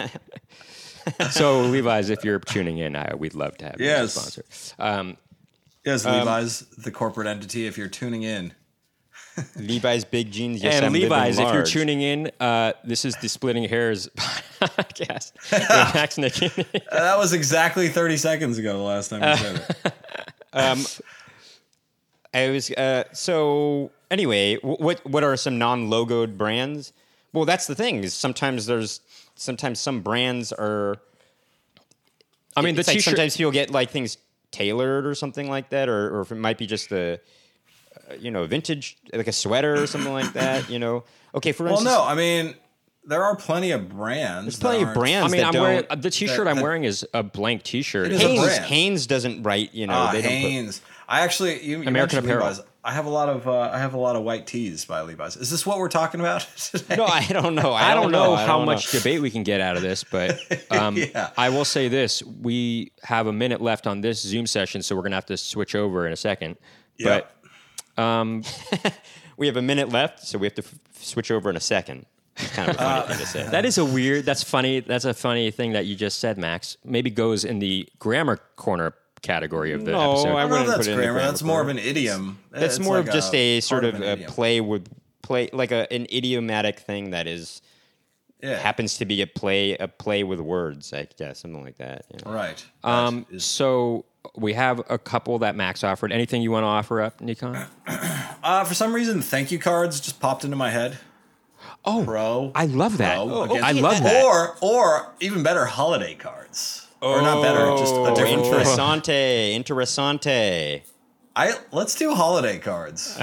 S1: So Levi's, if you're tuning in, I, we'd love to have you as a
S3: Yes.
S1: sponsor. Um,
S3: Yes, Levi's, the corporate entity. If you're tuning in,
S2: Levi's big jeans. Yes,
S1: and
S2: I'm living
S1: Levi's, if you're
S2: large.
S1: tuning in, uh, this is the Splitting Hairs podcast. with Max Nicky.
S3: Uh, that was exactly thirty seconds ago. The last time you said it.
S2: I was uh, so anyway. wh- What what are some non-logoed brands? Well, that's the thing. Is sometimes there's sometimes some brands are.
S1: I mean, the
S2: it's like
S1: T-shirt.
S2: sometimes people get like things tailored or something like that, or or if it might be just a uh, you know vintage like a sweater or something like that. You know, okay. For
S3: Well,
S2: instance,
S3: no, I mean there are plenty of brands.
S2: there's plenty
S3: that
S2: of
S3: aren't-
S2: brands.
S1: I mean,
S2: that
S1: I'm
S2: don't,
S1: wearing the T-shirt
S3: that-
S1: I'm
S3: that-
S1: wearing is a blank T-shirt.
S3: It is a
S2: Hanes,
S3: brand.
S2: Hanes doesn't write. You know,
S3: Ah,
S2: they don't put,
S3: Hanes. I actually, you, you
S1: American
S3: mentioned
S1: Apparel.
S3: Levi's. I have a lot of, uh, I have a lot of white tees by Levi's. Is this what we're talking about today?
S2: No, I don't know. I,
S1: I don't know
S2: I
S1: how
S2: don't
S1: much debate we can get out of this, but um,
S3: Yeah.
S1: I will say this: we have a minute left on this Zoom session, so we're gonna have to switch over in a second.
S3: Yeah.
S1: But
S2: We have a minute left, so we have to f- switch over in a second. It's kind of a funny thing to say.
S1: that is a weird. That's funny. That's a funny thing that you just said, Max. Maybe goes in the grammar corner category of the
S2: No,
S1: episode.
S2: I
S3: I don't know
S2: wouldn't
S3: if
S2: put
S3: that's
S2: it in the
S3: grammar.
S2: grammar
S3: That's more of
S2: corner.
S3: an idiom.
S2: That's
S3: It's
S2: more
S3: like
S2: of just a, sort
S3: part
S2: of,
S3: an
S2: a
S3: idiom.
S2: play with play, like a, an idiomatic thing that is
S3: Yeah.
S2: happens to be a play a play with words. I guess something like that. yeah.
S3: Right.
S1: Um,
S3: That is-
S1: so we have a couple that Max offered. Anything you want to offer up, Nikon?
S3: uh, for some reason, thank you cards just popped into my head.
S1: Oh,
S3: Pro.
S1: I love that.
S3: Pro
S1: Oh,
S3: against-
S1: I love that.
S3: Or, or even better, holiday cards. Or not better, just a
S2: Oh,
S3: different thing.
S2: interessante, interessante.
S3: I let's do holiday cards.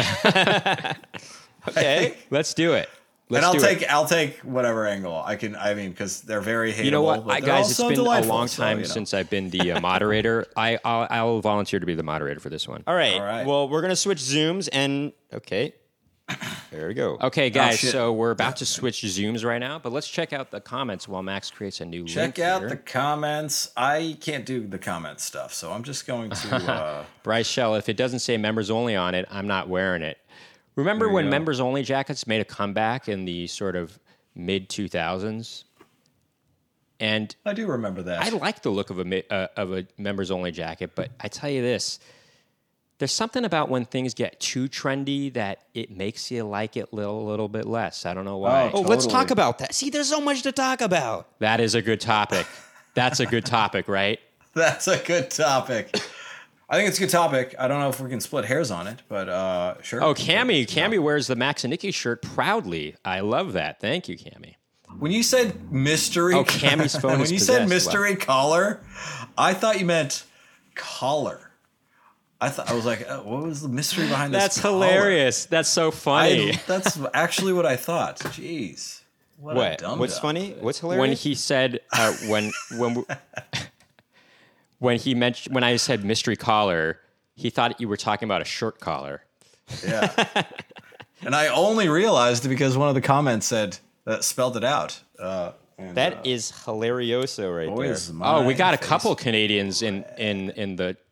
S2: Okay.
S1: Let's do it. Let's
S3: and I'll
S1: do
S3: take
S1: it.
S3: I'll take whatever angle I can. I mean, because they're very hateable.
S1: You know what,
S3: but
S1: I,
S3: they're
S1: guys? It's
S3: also
S1: been
S3: delightful,
S1: a long
S3: so,
S1: time
S3: you know.
S1: since I've been the uh, moderator. I I'll, I'll volunteer to be the moderator for this one.
S2: All right.
S3: All right.
S2: Well, we're gonna switch zooms and okay. There we go.
S1: Okay, guys.
S3: shit.
S1: so we're about to switch zooms right now, but let's check out the comments while Max creates a new link.
S3: Check out
S1: here.
S3: the comments. I can't do the comment stuff, so I'm just going to. Uh,
S1: Bryce Shell. If it doesn't say members only on it, I'm not wearing it. Remember
S3: you
S1: when
S3: go.
S1: members only jackets made a comeback in the sort of mid two thousands? And
S3: I do remember that.
S1: I like the look of a mi- uh, of a members only jacket, but I tell you this: there's something about when things get too trendy that it makes you like it a little, little bit less. I don't know why.
S2: Oh, let's
S3: Totally.
S2: talk about that. See, there's so much to talk about.
S1: That is a good topic. That's a good topic, right?
S3: That's a good topic. I think it's a good topic. I don't know if we can split hairs on it, but uh, sure.
S1: Oh, Cammy, Cammy wears the Max and Nikki shirt proudly. I love that. Thank you, Cammy.
S3: When you said mystery,
S1: Oh, Cammy's phone
S3: when
S1: is
S3: you said
S1: possessed.
S3: mystery collar, I thought you meant collar. I thought I was like, oh, what was the mystery behind this?
S1: That's
S3: collar?
S1: hilarious. That's so funny.
S3: I, that's actually what I thought. Jeez, what, a
S2: What?
S3: dumb
S2: What's
S3: dumb.
S2: funny? What's hilarious?
S1: when he said uh, when when we- when he mentioned when I said mystery collar, he thought you were talking about a shirt collar.
S3: Yeah, and I only realized because one of the comments said that spelled it out. Uh, and,
S2: That
S3: uh,
S2: is hilarioso right
S3: boys,
S2: there.
S3: my
S1: Oh, we got a
S3: face.
S1: couple Canadians in in in the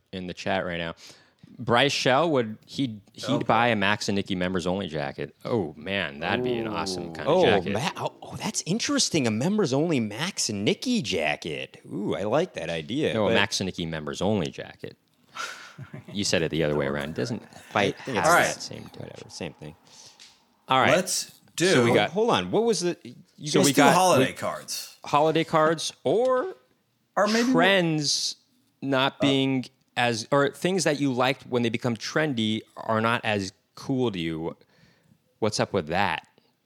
S1: in the chat right now. Bryce Shell would he'd he'd
S3: Okay.
S1: buy a Max and Nikki members only jacket. Oh man, that'd be an awesome kind of
S2: Oh,
S1: jacket.
S2: Ma- oh, oh, that's interesting. A members only Max and Nikki jacket. Ooh, I like that idea.
S1: No, a
S2: but
S1: Max and Nikki members only jacket. You said it the other way around. It doesn't quite
S2: I think
S1: have
S2: it's
S3: All
S1: that
S3: right.
S1: same.
S2: whatever, same thing.
S1: All right,
S3: Let's do.
S1: So we got-
S2: Hold on. What was the? You
S1: So
S2: guys
S1: we
S3: let's do
S1: got-
S3: holiday
S1: we-
S3: cards,
S1: holiday cards or
S3: or maybe
S1: trends not being as or things that you liked when they become trendy are not as cool to you. What's up with that?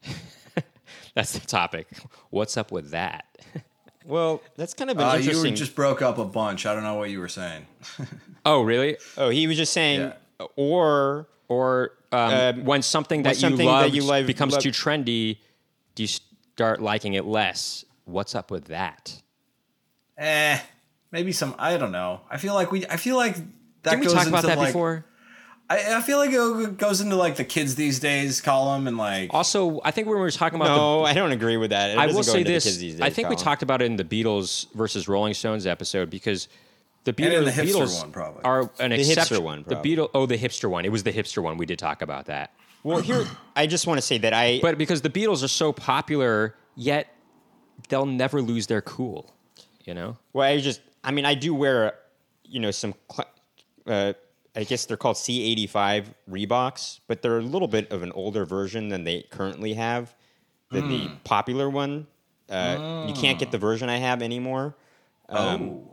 S1: That's the topic. What's up with that?
S2: Well, that's kind of an
S3: Uh, you
S2: interesting.
S3: just broke up a bunch. I don't know what you were saying.
S1: Oh, really?
S2: oh, he was just saying,
S3: Yeah.
S2: or
S1: Or um,
S2: Um,
S1: when something
S2: when
S1: that you
S2: something
S1: love
S2: that you love-
S1: becomes
S2: love-
S1: too trendy, do you start liking it less? What's up with that?
S3: Eh, maybe some. I don't know. I feel like we. I feel like that
S1: Didn't we
S3: goes
S1: talk
S3: into
S1: about that
S3: like,
S1: before?
S3: I, I feel like it goes into like the kids these days column and like.
S1: Also, I think when we were talking about the
S2: no, I don't agree with that. It
S1: I
S2: doesn't
S1: will
S2: go
S1: say
S2: into the
S1: this.
S2: kids these
S1: I
S2: days,
S1: think we
S2: Colin.
S1: talked about it in the Beatles versus Rolling Stones episode because the Beatles,
S3: in the hipster
S1: Beatles
S3: one, probably.
S1: are an
S2: The hipster
S1: exception.
S2: one,
S1: the
S2: probably.
S1: Beatles. Oh, the hipster one. It was the hipster one. We did talk about that.
S2: Well, here I just want to say that I.
S1: But because the Beatles are so popular, yet they'll never lose their cool. You know.
S2: Well, I just, I mean, I do wear, you know, some, cl- uh, I guess they're called C eighty-five Reeboks, but they're a little bit of an older version than they currently have. The, the popular one, uh, you can't get the version I have anymore.
S3: oh.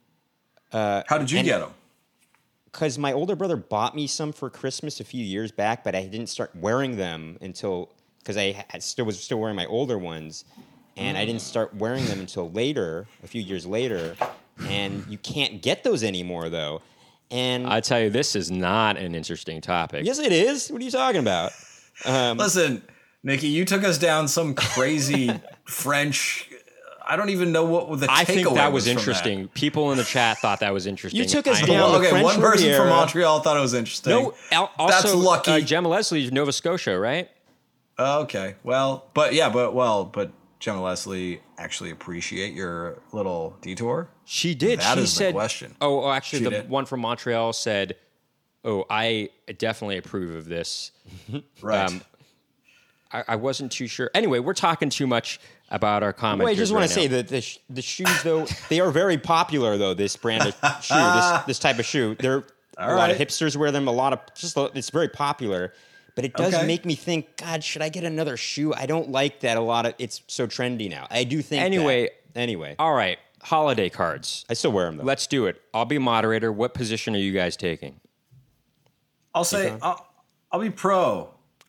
S3: How did you
S2: and-
S3: get them?
S2: Because my older brother bought me some for Christmas a few years back, but I didn't start wearing them until, because I had still was still wearing my older ones, and I didn't start wearing them until later, a few years later, and you can't get those anymore, though. And
S1: I tell you, this is not an interesting topic.
S2: yes, it is. What are you talking about? Um,
S3: Listen, Nikki, you took us down some crazy French. I don't even know what the
S1: I think
S3: takeaway
S1: that was
S3: from
S1: interesting. People in the chat thought that was interesting.
S2: You took us
S1: I-
S2: down
S3: Well,
S2: the
S3: okay,
S2: French
S3: one person
S2: Riviera.
S3: from Montreal thought it was interesting.
S1: No, al- also,
S3: That's lucky.
S1: Uh, Gemma Leslie, Nova Scotia, right?
S3: Okay, well, but yeah, but well, but Gemma Leslie actually appreciate your little detour.
S1: She did.
S3: That
S1: she
S3: is the
S1: said,
S3: question.
S1: Oh, oh, actually,
S3: She
S1: the
S3: did.
S1: one from Montreal said, "Oh, I definitely approve of this."
S3: Right.
S1: Um, I, I wasn't too sure. Anyway, we're talking too much about our comments.
S2: Well, I just want to say that the, sh- the shoes, though, they are very popular, though, this brand of shoe, this, this type of shoe. They're, a lot of
S3: right.
S2: hipsters wear them, a lot of, just, a- it's very popular. But it does
S3: Okay.
S2: make me think, God, should I get another shoe? I don't like that a lot of, it's so trendy now. I do think
S1: Anyway.
S2: that. Anyway.
S1: All right, holiday cards.
S2: I still wear them, though.
S1: Let's do it. I'll be moderator. What position are you guys taking?
S3: I'll say I'll, I'll be pro.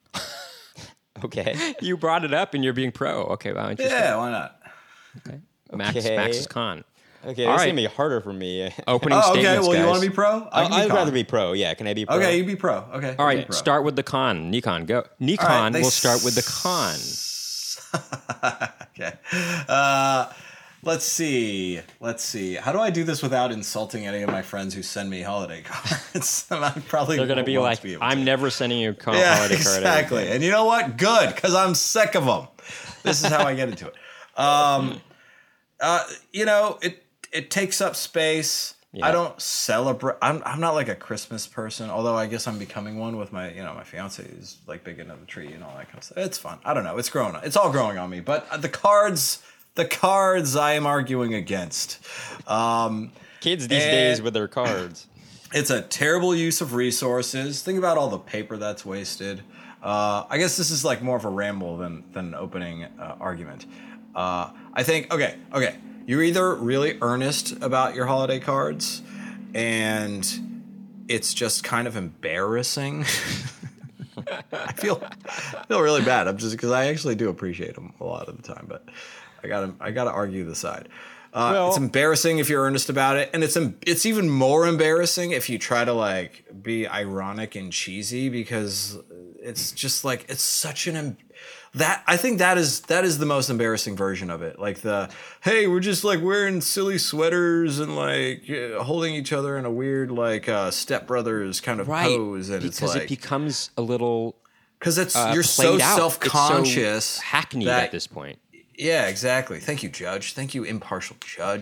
S2: Okay.
S1: You brought it up, and you're being pro. Okay, wow, interesting.
S3: Yeah, why not?
S1: Max,
S2: Okay.
S1: Max is con.
S2: Okay,
S1: All
S2: this is
S1: right.
S2: going to be harder for me.
S1: Opening
S3: Oh, okay.
S1: statements,
S3: Well, you
S1: guys.
S3: want to be pro? I can be
S2: I'd
S3: con.
S2: rather be pro. Yeah, can I be pro?
S3: Okay, you be pro. Okay.
S1: All
S3: I'll be
S1: right,
S3: pro.
S1: start with the con. Nikon, go. Nikon
S3: All right, they
S1: will start with the con.
S3: Okay. Uh, let's see. Let's see. How do I do this without insulting any of my friends who send me holiday cards? I probably
S1: They're going to be
S3: won't
S1: like,
S3: able
S1: I'm
S3: to.
S1: never sending you a con-
S3: Yeah,
S1: holiday card. ever
S3: exactly.
S1: again."
S3: And you know what? Good, because I'm sick of them. This is how I get into it. Um, uh, you know, it it takes up space.
S1: Yeah.
S3: I don't celebrate. I'm I'm not like a Christmas person, although I guess I'm becoming one with my, you know, my fiance is like big into the tree and all that kind of stuff. It's fun. I don't know. It's growing. It's all growing on me. But the cards, the cards, I am arguing against. Um,
S2: Kids these
S3: And-
S2: days with their cards.
S3: It's a terrible use of resources. Think about all the paper that's wasted. Uh, I guess this is like more of a ramble than than an opening uh, argument. Uh, I think okay, okay. You're either really earnest about your holiday cards, and it's just kind of embarrassing. I feel I feel really bad. I'm just because I actually do appreciate them a lot of the time, but I gotta I gotta argue the side. Uh,
S2: Well-
S3: it's embarrassing if you're earnest about it, and it's em- it's even more embarrassing if you try to like be ironic and cheesy because it's just like it's such an em- that I think that is that is the most embarrassing version of it. Like the hey, we're just like wearing silly sweaters and like uh, holding each other in a weird like uh, stepbrothers kind of
S1: Right.
S3: pose, and
S1: because
S3: it's like
S1: it becomes a little
S3: because it's
S1: uh,
S3: you're so
S1: played out.
S3: self conscious,
S1: It's so hackneyed
S3: that-
S1: at this point.
S3: Yeah, exactly. Thank you, Judge. Thank you, impartial judge.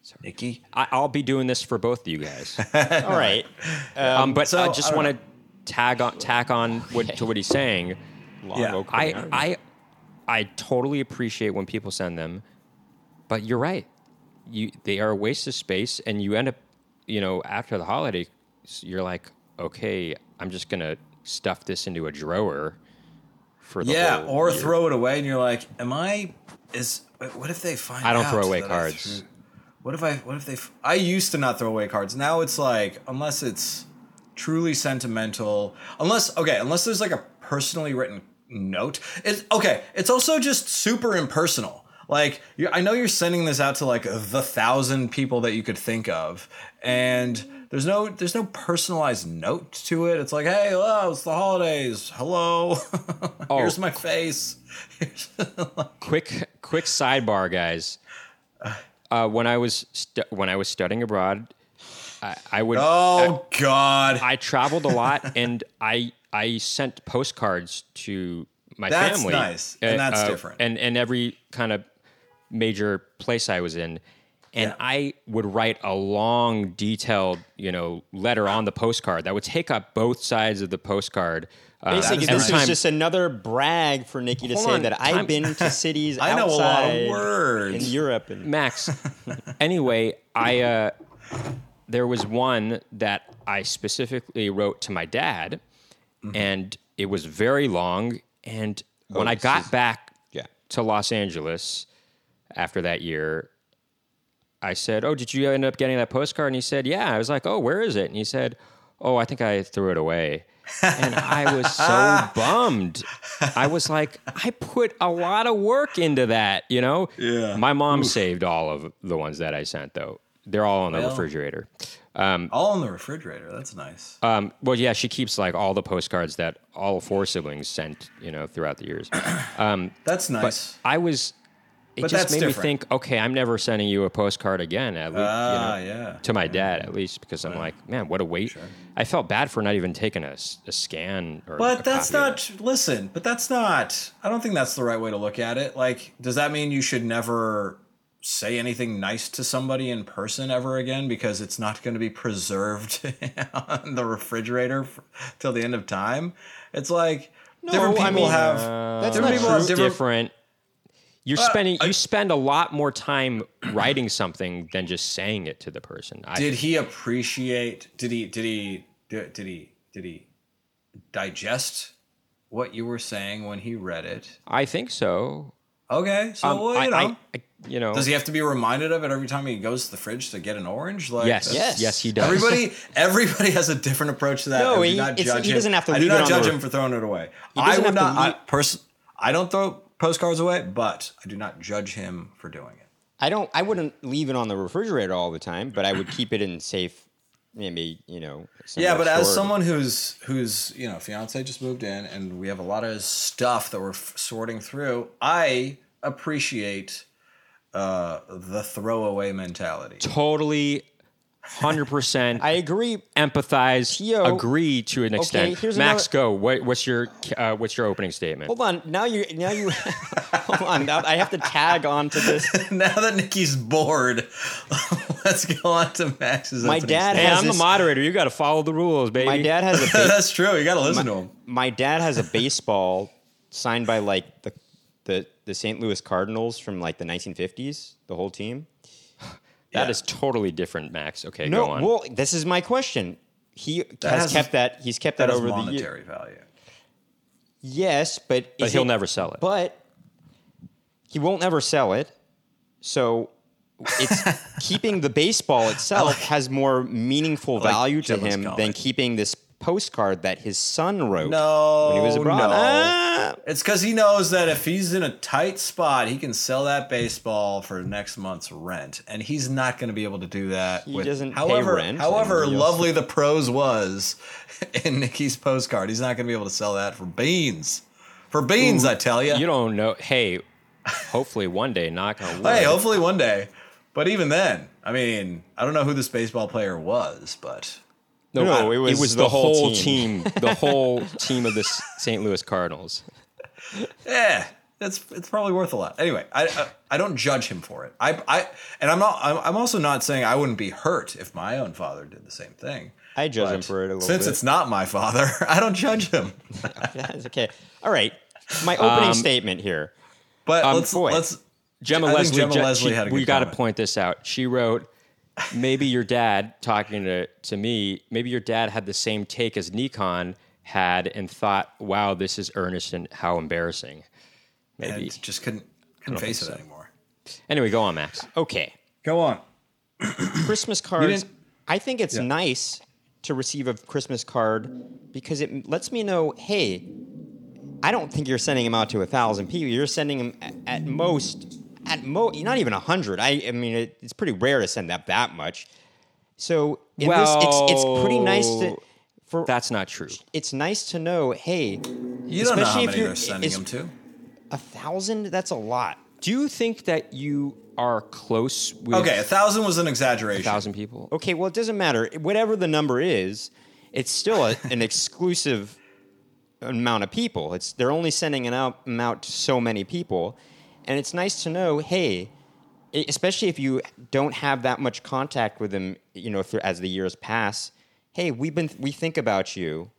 S3: Nikki.
S1: I, I'll be doing this for both of you guys.
S2: All right.
S1: Um, but
S3: so,
S1: I
S3: I
S1: just
S3: don't
S1: want to
S3: know.
S1: tag on tack on what, to what he's saying.
S3: Yeah.
S1: I, I I totally appreciate when people send them, but you're right. You they are a waste of space, and you end up, you know, after the holiday, you're like, okay, I'm just gonna stuff this into a drawer for the
S3: Yeah,
S1: whole
S3: or
S1: year.
S3: throw it away, and you're like, "Am I? Is what if they find?
S1: I don't
S3: out
S1: throw away
S3: that I
S1: cards.
S3: threw- what if I? What if they? f- I used to not throw away cards. Now it's like, unless it's truly sentimental, unless okay, unless there's like a personally written note. It's okay. It's also just super impersonal. Like, you I know you're sending this out to like the thousand people that you could think of, and there's no there's no personalized note to it. It's like, hey, hello, it's the holidays. Hello, here's my face. Here's
S1: quick quick sidebar, guys. Uh, when I was stu- when I was studying abroad, I, I would
S3: oh God,
S1: I traveled a lot, and I I sent postcards to my
S3: That's
S1: family.
S3: nice, and that's different.
S1: And and every kind of major place I was in, and
S3: Yeah.
S1: I would write a long, detailed, you know, letter on the postcard that would take up both sides of the postcard. Uh,
S2: Basically,
S3: is
S2: this
S3: nice.
S2: was just another brag for Nikki to
S1: Hold
S2: say
S1: on,
S2: that
S1: time-
S2: I've been to cities
S3: I know a lot of
S2: outside
S3: words.
S2: in Europe. And
S1: Max. Anyway, I uh, there was one that I specifically wrote to my dad, and it was very long. And when
S2: Oh,
S1: I
S2: this
S1: got
S2: is-
S1: back
S2: yeah.
S1: to Los Angeles after that year, I said, "Oh, did you end up getting that postcard?" And he said, "Yeah." I was like, "Oh, where is it?" And he said, "Oh, I think I threw it away." And I was so bummed. I was like, I put a lot of work into that, you know?
S3: Yeah.
S1: My mom saved all of the ones that I sent, though. They're all in the
S3: Well.
S1: refrigerator.
S3: all in the refrigerator. That's nice.
S1: Um, well, yeah, she keeps like all the postcards that all four siblings sent, you know, throughout the years.
S3: That's nice.
S1: I was, it
S3: But
S1: just
S3: that's
S1: made me
S3: different.
S1: think, okay, I'm never sending you a postcard again, at least,
S3: Ah,
S1: you know,
S3: yeah.
S1: to my dad, at least, because I'm like, man, what a weight. I felt bad for not even taking a, s- a scan or a
S3: But that's
S1: copy of it.
S3: not. Listen, but that's not. I don't think that's the right way to look at it. Like, does that mean you should never say anything nice to somebody in person ever again because it's not going to be preserved on the refrigerator f- till the end of time? It's like different
S2: I
S3: people
S2: mean,
S3: have.
S2: that's
S3: different
S2: not
S3: people
S2: true.
S3: have different.
S1: different. You're
S3: Uh,
S1: spending
S3: I-
S1: you spend a lot more time writing something than just saying it to the person. I,
S3: Did he appreciate? Did he? Did he? Did he? Did he digest what you were saying when he read it?
S1: I think so.
S3: Okay, so
S1: Um,
S3: well,
S1: I,
S3: you know.
S1: I, I, you know,
S3: Does he have to be reminded of it every time he goes to the fridge to get an orange? Like,
S1: yes,
S3: that's-
S1: yes, yes, he does.
S3: Everybody, everybody has a different approach to that.
S2: No,
S3: I do
S2: he-
S3: not
S2: it's-
S3: judge
S2: he
S3: him.
S2: doesn't have to
S3: I do
S2: leave it
S3: not
S2: on
S3: judge
S2: the-
S3: him for throwing it away.
S2: He
S3: I
S2: doesn't
S3: would
S2: have to
S3: not. I,
S2: leave-
S3: pers- I don't throw postcards away, but I do not judge him for doing it.
S2: I don't. I wouldn't leave it on the refrigerator all the time, but I would keep it in safe. Maybe you know.
S3: Yeah,
S2: somewhere
S3: but as
S2: stored.
S3: someone who's who's you know fiance just moved in and we have a lot of stuff that we're f- sorting through, I appreciate uh, the throwaway mentality.
S1: totally, hundred percent.
S2: I agree.
S1: empathize,
S2: Tio-
S1: agree to an extent.
S2: here's
S1: Max,
S2: another-
S1: go. What, what's your uh, what's your opening statement?
S2: Hold on. Now you. Now you. hold on. Now I have to tag on to this.
S3: Now that Nikki's bored, let's go on to Max's.
S2: My
S3: opening
S2: dad
S1: Hey,
S3: statement.
S2: has
S1: I'm the
S2: this-
S1: moderator. You got to follow the rules, baby.
S2: My dad has a. Ba-
S3: That's true. You got to listen to him.
S2: my dad has a baseball signed by like the the the Saint Louis Cardinals from like the nineteen fifties. The whole team.
S1: That
S3: Yeah.
S1: is totally different, Max. Okay,
S2: No,
S1: go on.
S2: well, this is my question. He has,
S3: has-
S2: kept that. He's kept
S3: That
S2: that,
S3: has
S2: over the years.
S3: monetary value.
S2: Yes, but
S1: but
S2: is
S1: he'll
S2: it-
S1: never sell it.
S2: But he won't ever sell it. So it's keeping the baseball itself has more meaningful
S3: like
S2: value to
S3: Jim's
S2: him than
S3: comment.
S2: keeping this postcard that his son wrote
S3: No,
S2: when he was abroad.
S3: no.
S2: Ah!
S3: It's because he knows that if he's in a tight spot, he can sell that baseball for next month's rent, and he's not going to be able to do that.
S2: He
S3: with,
S2: doesn't pay
S3: however,
S2: rent,
S3: However
S2: and he
S3: lovely the prose was in Nikki's postcard, he's not going to be able to sell that for beans. For beans, I tell you.
S1: You don't know. Hey, hopefully one day, knock on wood.
S3: Hey, hopefully one day. But even then, I mean, I don't know who this baseball player was, but
S1: No,
S2: No,
S1: it
S2: it
S1: was,
S2: was
S1: the,
S2: the whole
S1: whole
S2: team.
S1: team. The whole team of the S- Saint Louis Cardinals.
S3: yeah, it's it's probably worth a lot. Anyway, I, I I don't judge him for it. I I and I'm not. I'm, I'm also not saying I wouldn't be hurt if my own father did the same thing.
S2: I judge
S3: But
S2: him for it a little
S3: since
S2: bit.
S3: it's not my father, I don't judge him.
S2: That's okay. All right. My opening
S1: Um,
S2: statement here.
S3: But
S1: Um,
S3: let's
S2: boy.
S3: let's.
S1: Gemma
S3: I think
S1: Leslie,
S3: Gemma
S1: Je-
S3: Leslie
S1: she-
S3: had a good
S1: we got to
S3: comment.
S1: point this out. She wrote, maybe your dad, talking to, to me, maybe your dad had the same take as Nikon had and thought, wow, this is earnest and how embarrassing. Maybe.
S3: And just couldn't couldn't face it
S1: think so.
S3: anymore.
S1: Anyway, go on, Max.
S2: Okay.
S3: Go on.
S2: Christmas cards.
S3: didn't-
S2: I think it's
S3: Yeah.
S2: nice to receive a Christmas card because it lets me know, hey, I don't think you're sending them out to a thousand people. You're sending them at, at most, at most, not even a hundred. I, I mean, it, it's pretty rare to send that that much. So in this, it's it's pretty nice to.
S1: Well,
S2: For,
S1: That's not true.
S2: it's nice to know, hey,
S3: You don't know
S2: especially
S3: how
S2: if
S3: many
S2: you're-
S3: they're sending
S2: is-
S3: him to.
S2: a thousand. That's a lot.
S1: Do you think that you are close with
S3: Okay, a thousand was an
S1: a
S3: exaggeration.
S1: thousand people?
S2: Okay, well, it doesn't matter. Whatever the number is, it's still a, an exclusive amount of people. It's they're only sending an out, them out to so many people, and it's nice to know, hey, e- especially if you don't have that much contact with them, you know, if they're- as the years pass, hey, we've been we think about you,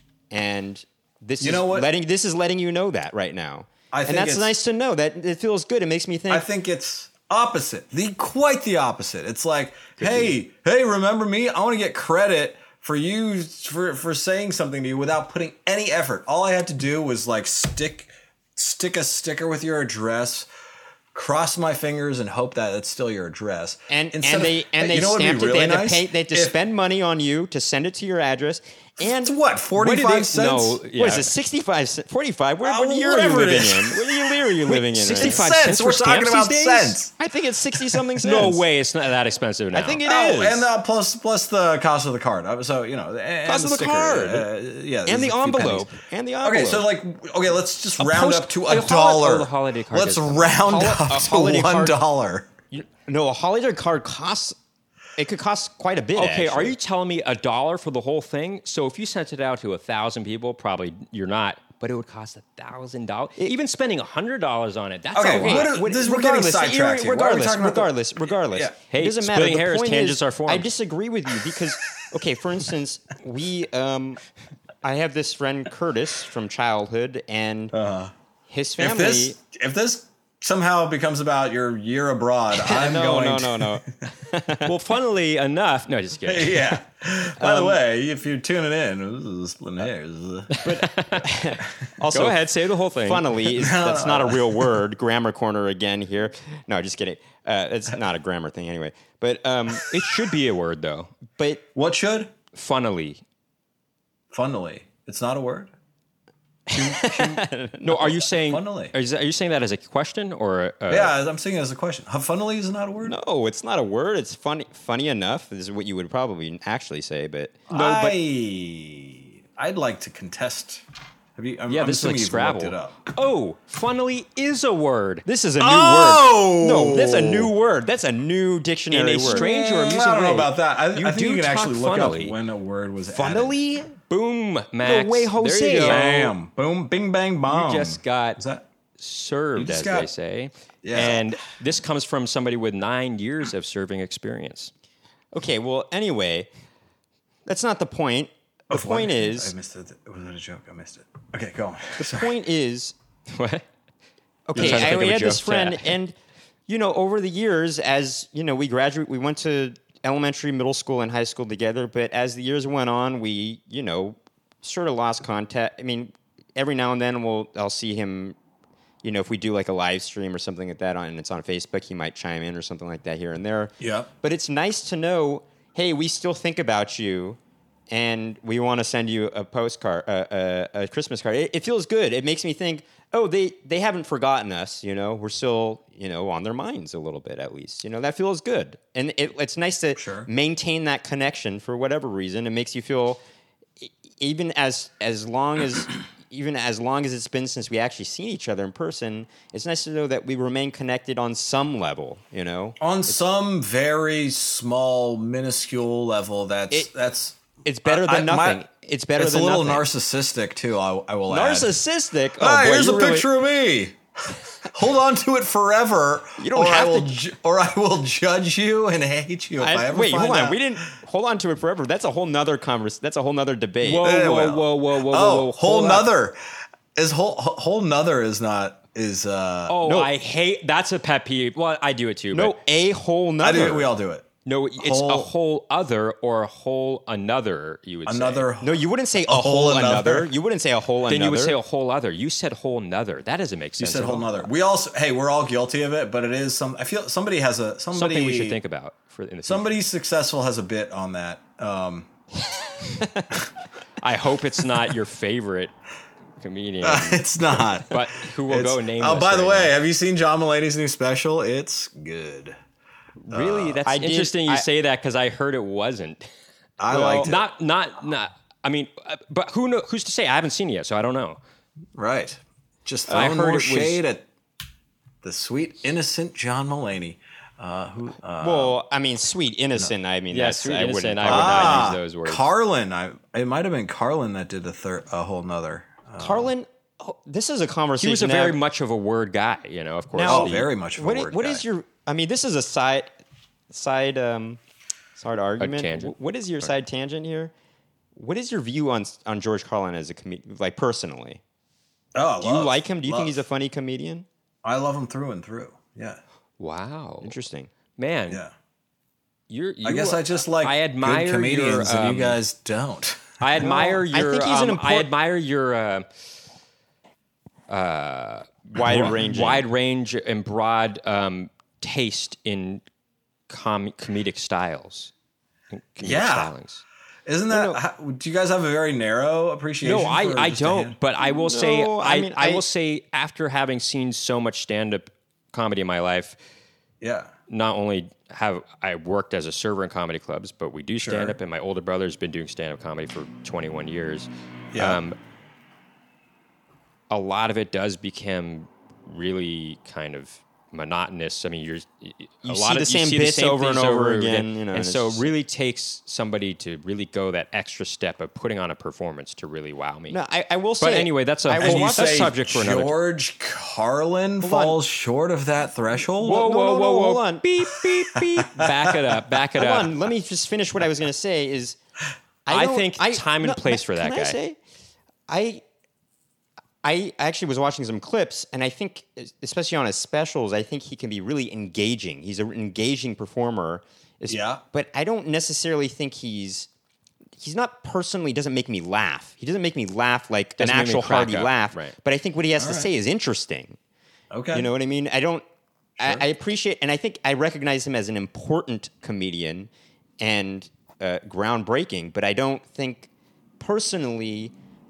S2: and this
S3: You
S2: is
S3: know what?
S2: letting this is letting you know that right now,
S3: I
S2: and
S3: think
S2: that's
S3: it's-
S2: nice to know. That it feels good. It makes me think.
S3: I think it's opposite. The quite the opposite. It's like, hey, hey, remember me? I want to get credit for you for for saying something to you without putting any effort. All I had to do was like stick stick a sticker with your address, cross my fingers, and hope that it's still your address.
S2: And
S3: Instead
S2: and
S3: of-
S2: they and
S3: hey,
S2: they
S3: you know what would be
S2: stamped it.
S3: really
S2: They had
S3: nice?
S2: to pay. They had to
S3: If-
S2: spend money on you to send it to your address. And
S3: It's what,
S2: what did
S3: forty-five
S2: they-
S3: cents?
S1: No,
S2: What
S1: yeah.
S2: is it? Sixty-five, cent- forty-five. Where,
S3: Uh,
S2: what year are you
S3: whatever it
S2: living
S3: is.
S2: in? What year are you living in? right
S1: sixty-five
S2: now?
S1: cents
S3: We're
S1: for
S3: talking
S1: stamps
S3: about
S1: these days?
S3: cents.
S2: I think it's sixty something cents.
S1: No way, it's not that expensive now.
S2: I think it
S3: Oh,
S2: is.
S3: and uh, plus plus the cost of the card. Uh, So you know, and
S2: Cost of the
S3: sticker,
S2: card.
S3: uh, yeah,
S2: and the
S3: there's a few
S2: envelope.
S3: pennies.
S2: And the envelope.
S3: Okay, so like, okay, let's just round
S1: post-
S3: up to
S1: a
S3: a
S1: holi-
S3: dollar.
S1: oh, the holiday card
S3: Let's
S1: is coming.
S3: round
S2: Holi-
S3: up
S2: a
S3: to
S2: holiday
S3: one
S2: card-
S3: dollar.
S2: no, a holiday card costs. It could cost quite a bit.
S1: Okay, are
S2: actually.
S1: you telling me a dollar for the whole thing? So if you sent it out to a thousand people, probably you're not. But it would cost a thousand dollars. Even spending a hundred dollars on it, that's
S3: Okay,
S1: a lot.
S3: what are-
S2: What-
S3: this- we're getting
S2: regardless,
S3: sidetracked here. Why are we
S2: regardless,
S3: talking about the-
S2: regardless, regardless.
S3: Yeah.
S1: Hey,
S2: it doesn't matter.
S1: splitting
S2: The
S1: hairs,
S2: point
S1: tangents
S2: is,
S1: are formed.
S2: I disagree with you because, okay, for instance, we, um, I have this friend Curtis from childhood, and his
S3: If
S2: family.
S3: this if this somehow becomes about your year abroad, I'm
S2: no,
S3: going.
S2: no,
S3: to,
S2: no, no,
S1: Well, funnily enough, no, just kidding.
S3: Yeah. By
S2: Um,
S3: the way, if you're tuning in, this is splitting hairs.
S2: Also,
S1: Go ahead, say the whole thing.
S2: funnily, is, that's not a real word. Grammar corner again here. No, just kidding. Uh, it's not a grammar thing anyway. But um,
S1: It should be a word though.
S2: but
S3: What should?
S1: Funnily.
S3: Funnily. It's not a word.
S1: No, are you saying?
S3: Funnily.
S1: Are you, are you saying that as a question or? A,
S3: Yeah, I'm saying it as a question. Huh, Funnily is not a word.
S2: no, it's not a word. It's funny, funny enough. This is what you would probably actually say, but
S1: No, but
S3: I, I'd like to contest. Have you? I'm,
S1: yeah,
S3: I'm
S1: this is like
S3: assuming you've
S1: Scrabble.
S3: looked it up.
S1: Oh, funnily is a word.
S2: this is a new
S3: Oh!
S2: word. No, that's a new word. That's a new dictionary
S1: In a
S2: word.
S1: strange or
S3: Mm,
S1: amusing
S3: I don't know
S1: way.
S3: about that. I,
S1: You
S3: I think
S1: do
S3: you can
S1: talk
S3: actually look
S1: funnily.
S3: up when a word was added.
S2: Funnily,
S1: Boom, Max.
S2: way
S1: There
S2: Jose.
S1: you go.
S3: Bam, boom, bing, bang, bong.
S1: You just got
S3: Is that?
S1: served,
S3: just
S1: as
S3: got-
S1: they say.
S3: Yeah.
S1: And this comes from somebody with nine years of serving experience.
S2: okay. Well, anyway, that's not the point. The
S3: Oh,
S2: point
S3: what?
S2: is,
S3: I missed it. Was it a joke? I missed it. Okay, go on.
S2: the point is,
S1: What?
S2: okay,
S1: trying to
S2: I,
S1: think
S2: we
S1: of a
S2: had this
S1: joke,
S2: friend,
S1: yeah.
S2: and you know, over the years, as you know, we graduate, we went to elementary, middle school, and high school together. But as the years went on, we, you know, sort of lost contact. I mean, every now and then, we'll I'll see him. You know, if we do like a live stream or something like that, on and it's on Facebook, he might chime in or something like that here and there.
S3: Yeah.
S2: But it's nice to know, hey, we still think about you, and we want to send you a postcard, a, a, a Christmas card. It, it feels good. It makes me think, oh, they they haven't forgotten us. You know, we're still, you know, on their minds a little bit at least. You know, that feels good, and it, it's nice to
S3: Sure.
S2: maintain that connection for whatever reason. It makes you feel, e- even as as long as. Even as long as it's been since we actually seen each other in person, it's nice to know that we remain connected on some level, you know?
S3: On some very small, minuscule level, that's
S2: It-
S3: that's
S2: It's better
S3: I-
S2: than
S3: I- my-
S2: nothing. it's better
S3: it's
S2: than
S3: a little
S2: nothing.
S3: narcissistic too. I, I will add.
S2: Narcissistic? Oh,
S3: Hey,
S2: boy,
S3: here's
S2: you
S3: a
S2: really-
S3: picture of me. Hold on to it forever.
S2: You don't
S3: or
S2: have
S3: I will
S2: to-
S3: ju- or I will judge you and hate you if I,
S2: I,
S3: ever
S2: wait,
S3: find
S2: hold on.
S3: out.
S2: We didn't hold on to it forever. That's a whole nother converse. That's a whole nother debate.
S1: Whoa,
S3: Eh,
S1: whoa,
S3: well.
S1: whoa, whoa, whoa,
S3: Oh,
S1: whoa, whoa.
S3: whole
S1: hold up.
S3: nother is whole whole nother is not is uh
S1: Oh,
S2: No.
S1: I hate. That's a pet peeve. Well, I do it too.
S2: No,
S1: but
S2: a whole
S3: I
S2: nother.
S3: do we all do it.
S1: no, it's
S3: whole-
S1: a whole other or a whole another. You would say.
S3: Another
S2: No, you wouldn't say a,
S3: whole
S2: whole
S3: another?
S2: another. You wouldn't say a whole
S1: Then
S2: another.
S1: you would say a whole other. You said whole nother. That doesn't make
S3: you
S1: sense.
S3: said
S1: at
S3: whole
S1: all.
S3: nother. We also hey, we're all guilty of it, but it is some I feel somebody has a somebody
S1: Something we should think about for in the future.
S3: somebody successful has a bit on that. Um
S1: I hope it's not your favorite comedian.
S3: it's not.
S1: But who will
S3: It's-
S1: go nameless?
S3: Oh, by the
S1: right
S3: way,
S1: now.
S3: have you seen John Mulaney's new special? It's good.
S1: really, that's
S2: I did-
S1: interesting. You
S2: I-
S1: say that because I heard it wasn't.
S3: I
S1: Well,
S3: liked it.
S1: not, not, not. I mean, uh, but who know? Who's to say? I haven't seen it yet, so I don't know.
S3: Right. Just
S1: I
S3: throwing
S1: heard
S3: more
S1: it was-
S3: shade at the sweet, innocent John Mulaney. Uh, who, uh,
S2: Well, I mean, sweet innocent. I mean,
S1: Yeah,
S2: that's
S1: sweet
S2: I
S1: innocent,
S2: wouldn't.
S1: I would
S2: call
S1: not
S2: that.
S1: use those words.
S3: Carlin. I, it might have been Carlin that did a third, a whole nother. Uh,
S2: Carlin, oh, this is a conversation.
S1: He was a
S2: now-
S1: very much of a word guy, you know. Of course,
S2: Now-
S3: oh,
S1: the-
S3: very much of a
S2: What,
S3: word
S2: what
S3: guy.
S2: is your? I mean, this is a side side um side argument.
S1: tangent.
S2: Wh- What is your side tangent here? What is your view on on George Carlin as a comedian? Like personally,
S3: Oh,
S2: do you like him? Do you think he's a funny comedian?
S3: I love him through and through. Yeah,
S1: Wow,
S2: Interesting.
S1: man.
S3: yeah.
S1: You're, you,
S3: I guess I just like
S1: I admire
S3: good comedians,
S1: your,
S3: and
S1: um,
S3: you guys don't.
S1: I admire
S2: I
S1: your.
S2: think he's an
S1: um, I
S2: important-
S1: admire your uh,
S2: Wide range.
S1: wide range and broad um, taste in com- comedic styles. Comedic
S3: Yeah.
S1: stylings.
S3: Isn't that?
S2: no.
S3: How, do you guys have a very narrow appreciation?
S1: No,
S3: for
S1: I, I
S3: just a
S1: don't.
S3: hand-
S1: But I will say,
S2: No, I
S1: I,
S2: mean,
S1: I
S2: I-
S1: will say, after having seen so much stand-up comedy in my life,
S3: Yeah.
S1: not only have I worked as a server in comedy clubs, but we do stand up,
S3: Sure.
S1: and my older brother's been doing stand up comedy for twenty-one years.
S3: Yeah.
S1: Um, a lot of it does become really kind of monotonous. I mean, you're a
S2: You
S1: lot
S2: see
S1: of
S2: the same
S1: see
S2: bits over
S1: things
S2: and over again, you know,
S1: and
S2: and
S1: so it
S2: it's-
S1: really takes somebody to really go that extra step of putting on a performance to really wow me.
S2: No, I, I will say.
S1: But anyway, that's a
S2: I
S1: whole
S3: And
S2: will
S3: you
S1: lot- that's
S3: say
S1: subject for another-
S3: George Carlin
S2: on.
S3: falls short of that threshold.
S1: Whoa,
S2: no,
S1: whoa,
S2: no,
S1: whoa,
S2: no,
S1: whoa!
S2: hold on.
S1: Beep, beep, beep. Back it up. Back it
S2: Hold
S1: up.
S2: on. Let me just finish what I was going to say. Is
S1: I
S2: don't-
S1: think time and place for that
S2: can
S1: guy.
S2: I say, I I actually was watching some clips, and I think, especially on his specials, I think he can be really engaging. He's an engaging performer. Es-
S3: Yeah.
S2: but I don't necessarily think he's. He's not personally doesn't make me laugh. He doesn't make me laugh like
S1: Doesn't
S2: an
S1: make me
S2: actual
S1: crack
S2: hearty
S1: up,
S2: laugh.
S1: right.
S2: But I think what he has to
S3: right.
S2: say is interesting.
S3: Okay.
S2: You know what I mean? I don't. I, I appreciate, and I think I recognize him as an important comedian and uh, groundbreaking. But I don't think, personally,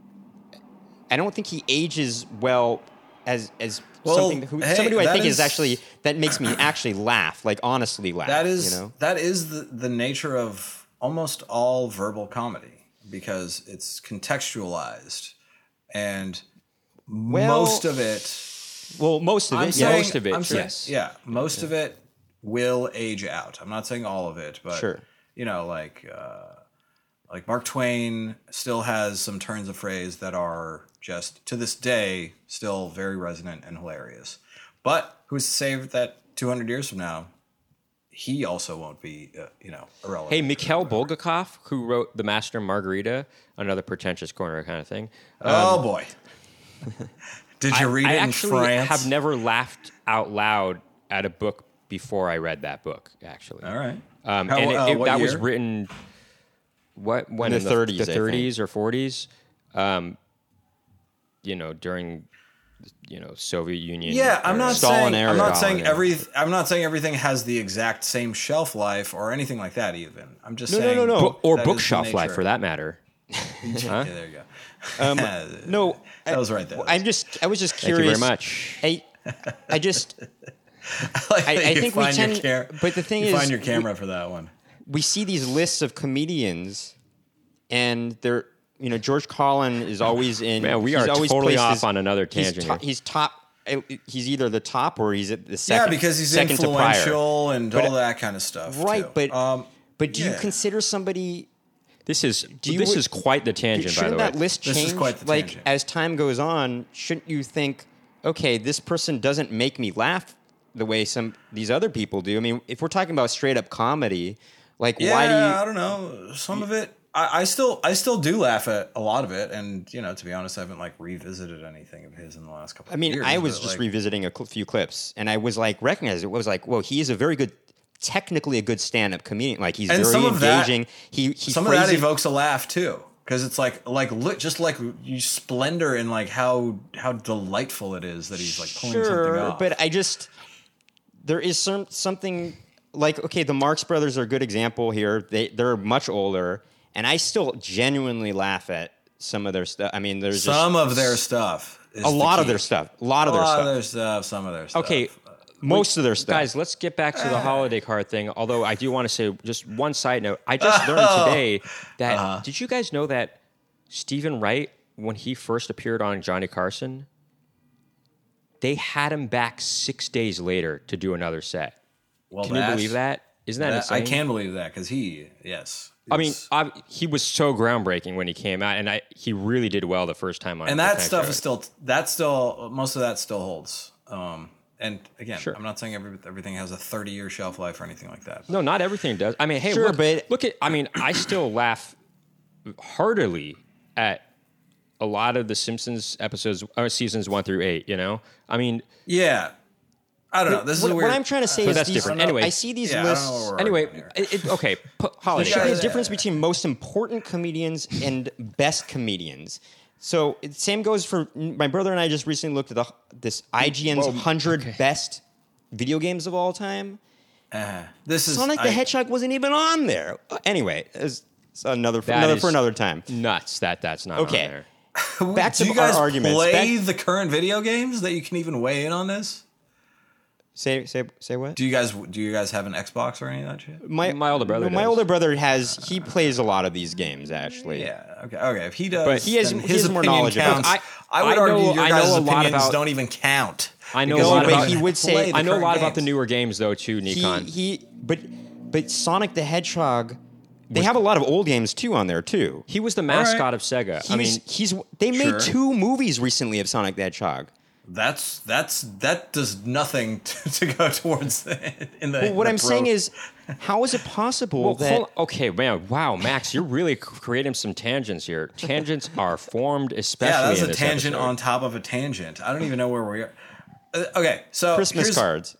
S2: I don't think he ages well as as
S3: Well,
S2: something who,
S3: hey,
S2: somebody who I
S3: that
S2: think is,
S3: is-
S2: actually that makes me actually laugh, like honestly laugh.
S3: That is
S2: you know.
S3: that is the, the nature of almost all verbal comedy because it's contextualized and
S2: Well,
S3: most of it
S2: Well, most of
S3: I'm
S2: it, yeah.
S3: saying,
S1: most of it,
S3: I'm saying-
S1: yes.
S3: yeah, most of it will age out. I'm not saying all of it, but
S2: Sure.
S3: you know, like uh, like Mark Twain still has some turns of phrase that are just to this day still very resonant and hilarious. But who's to say that two hundred years from now he also won't be uh, you know irrelevant?
S1: Hey, Mikhail Bulgakov, who wrote The Master and Margarita, another pretentious corner kind of thing.
S3: oh boy, did you
S1: I-
S3: read
S1: I
S3: it in
S1: actually
S3: France?
S1: have never laughed out loud at a book before I read that book. Actually,
S3: All right.
S1: um,
S3: How-
S1: and it,
S3: uh,
S1: it-
S3: what
S1: that was
S3: year?
S1: written what when
S2: In the thirties, I
S1: the
S2: think.
S1: thirties or forties. Um, you know, during you know Soviet Union.
S3: Yeah, I'm
S1: era.
S3: not
S2: Stalin
S3: saying
S2: era.
S3: I'm not
S2: Stalin
S3: saying
S2: era.
S3: every I'm not saying everything has the exact same shelf life or anything like that. Even I'm just
S2: No, no,
S3: saying
S2: no, no.
S1: Bo- or
S3: that is the
S1: bookshelf life
S3: nature.
S1: for that matter.
S3: Yeah, there you go.
S2: Um, no,
S3: that was right there.
S2: I'm just. I was just
S1: Thank
S2: curious.
S1: you very much.
S2: I, I just.
S3: like
S2: I-
S3: that
S2: I
S3: you
S2: think we
S3: find your
S2: tend-
S3: cam-
S2: but the thing
S3: you
S2: is,
S3: find your
S2: we-
S3: camera for that one.
S2: we see these lists of comedians, and they're you know George Carlin is always in.
S1: Man, we
S2: he's
S1: are
S2: always
S1: totally
S2: placed
S1: off
S2: as-
S1: on another
S2: he's
S1: tangent
S2: to-
S1: here.
S2: He's top. He's either the top or he's at the
S3: Yeah,
S2: second.
S3: because he's
S2: second to Pryor.
S3: influential and
S2: But-
S3: all that kind of stuff.
S2: Right,
S3: too.
S2: but
S3: um,
S2: but do you
S3: yeah.
S2: consider somebody?
S1: This is
S2: you-
S1: this is quite the tangent, by
S2: Shouldn't
S1: the way.
S2: that list
S3: This is
S2: change?
S3: quite the
S2: like
S3: tangent.
S2: as time goes on, shouldn't you think? okay, this person doesn't make me laugh the way some these other people do. I mean, if we're talking about straight up comedy, like
S3: Yeah,
S2: why do you?
S3: I don't know. Some of it, I, I still, I still do laugh at a lot of it, and you know, to be honest, I haven't like revisited anything of his in the last couple.
S2: I mean,
S3: of years,
S2: I was
S3: but,
S2: just
S3: like,
S2: revisiting a cl- few clips, and I was like recognizing it was like, well, he is a very good, technically a good stand-up comedian. Like he's
S3: And
S2: very
S3: some of that-
S2: engaging. he he
S3: some of that
S2: phrases-
S3: evokes a laugh too, because it's like, like look, just like you splendor in like how how delightful it is that he's like pulling something
S2: sure,
S3: off.
S2: but I just there is some something like okay, the Marx Brothers are a good example here. They they're much older, and I still genuinely laugh at some of their stuff. I mean, there's
S3: some
S2: just
S3: of their stuff, is
S2: a
S3: the
S2: lot of
S3: key.
S2: their stuff, a lot
S3: a
S2: of their
S3: lot
S2: stuff,
S3: of their stuff, some of their stuff.
S1: Okay,
S2: most of their stuff.
S1: guys, let's get back to the holiday card thing. Although I do want to say just one side note. I just learned today that
S3: Uh-huh.
S1: did you guys know that Stephen Wright, when he first appeared on Johnny Carson, they had him back six days later to do another set.
S3: well,
S1: Can you
S3: that's-
S1: believe that? Isn't that,
S3: that-
S1: insane?
S3: I can believe that because he, yes,
S1: I mean,
S3: is-
S1: I, he was so groundbreaking when he came out, and I he really did well the first time on.
S3: and
S1: The
S3: that
S1: Tonight
S3: stuff
S1: Show.
S3: is still that still most of that still holds. Um, and again,
S1: Sure.
S3: I'm not saying every, everything has a thirty year shelf life or anything like that.
S1: No, not everything does. I mean, hey,
S2: Sure,
S1: look,
S2: but-
S1: look at. I mean, I still laugh heartily at a lot of the Simpsons episodes, uh, seasons one through eight. You know, I mean,
S3: Yeah, I don't know. This
S2: what,
S3: is a
S2: what
S3: weird.
S2: I'm trying to say
S1: But
S2: is
S1: that's
S2: these,
S1: different.
S2: I
S1: Anyway.
S2: I see these
S3: yeah, I don't
S2: lists.
S3: know what we're
S1: anyway,
S3: arguing here.
S1: it, it, okay, pu- holiday.
S2: There should be a
S3: guys-
S2: difference between most important comedians and best comedians. So it, same goes for my brother and I. Just recently looked at the, this I G N's
S1: Whoa,
S2: one hundred
S1: okay.
S2: best video games of all time.
S3: Uh, this is
S2: Sonic the
S3: I-
S2: Hedgehog wasn't even on there. Uh, Anyway, it's, it's another for
S1: That
S2: another
S1: is
S2: for another time.
S1: Nuts that that's not
S2: Okay.
S1: on there.
S2: Back
S3: Do
S2: to
S3: you guys
S2: our arguments.
S3: play
S2: Back-
S3: the current video games that you can even weigh in on this?
S2: say say say what?
S3: Do you guys do you guys have an Xbox or any of that shit?
S2: My
S1: My older brother
S2: no, my
S1: does.
S2: older brother has. He plays a lot of these games actually.
S3: Yeah. Okay. Okay. If he does,
S2: But he has-
S3: then
S2: he
S3: his
S2: has more
S3: opinion
S2: knowledge about it.
S3: counts.
S1: I-
S3: I, would
S1: I
S3: argue
S1: know-
S3: your
S1: I know
S3: guys'
S1: a lot
S3: opinions
S1: about-
S3: don't even count.
S1: I know
S3: Because
S1: a lot
S2: but
S1: about.
S2: he would say-
S3: play the
S1: I know a
S3: current
S1: lot about the
S3: games.
S1: newer games though too,
S2: He
S1: Nikon.
S2: he but but Sonic the Hedgehog. They have a lot of old games too on there too.
S1: He was the mascot of Sega.
S2: He's,
S1: I mean,
S2: he's they made
S3: Sure.
S2: two movies recently of Sonic the Hedgehog.
S3: That's that's that does nothing to, to go towards the, in the.
S2: Well, what
S3: the
S2: I'm
S3: pro-
S2: saying is, how is it possible
S1: well,
S2: that
S1: hold on. Okay, man. Wow, Max, you're really creating some tangents here. Tangents are formed, especially
S3: yeah, that's
S1: in
S3: a
S1: this
S3: tangent
S1: episode.
S3: on top of a tangent. I don't even know where we are. Uh, okay, so
S2: Christmas
S3: here's-
S2: cards?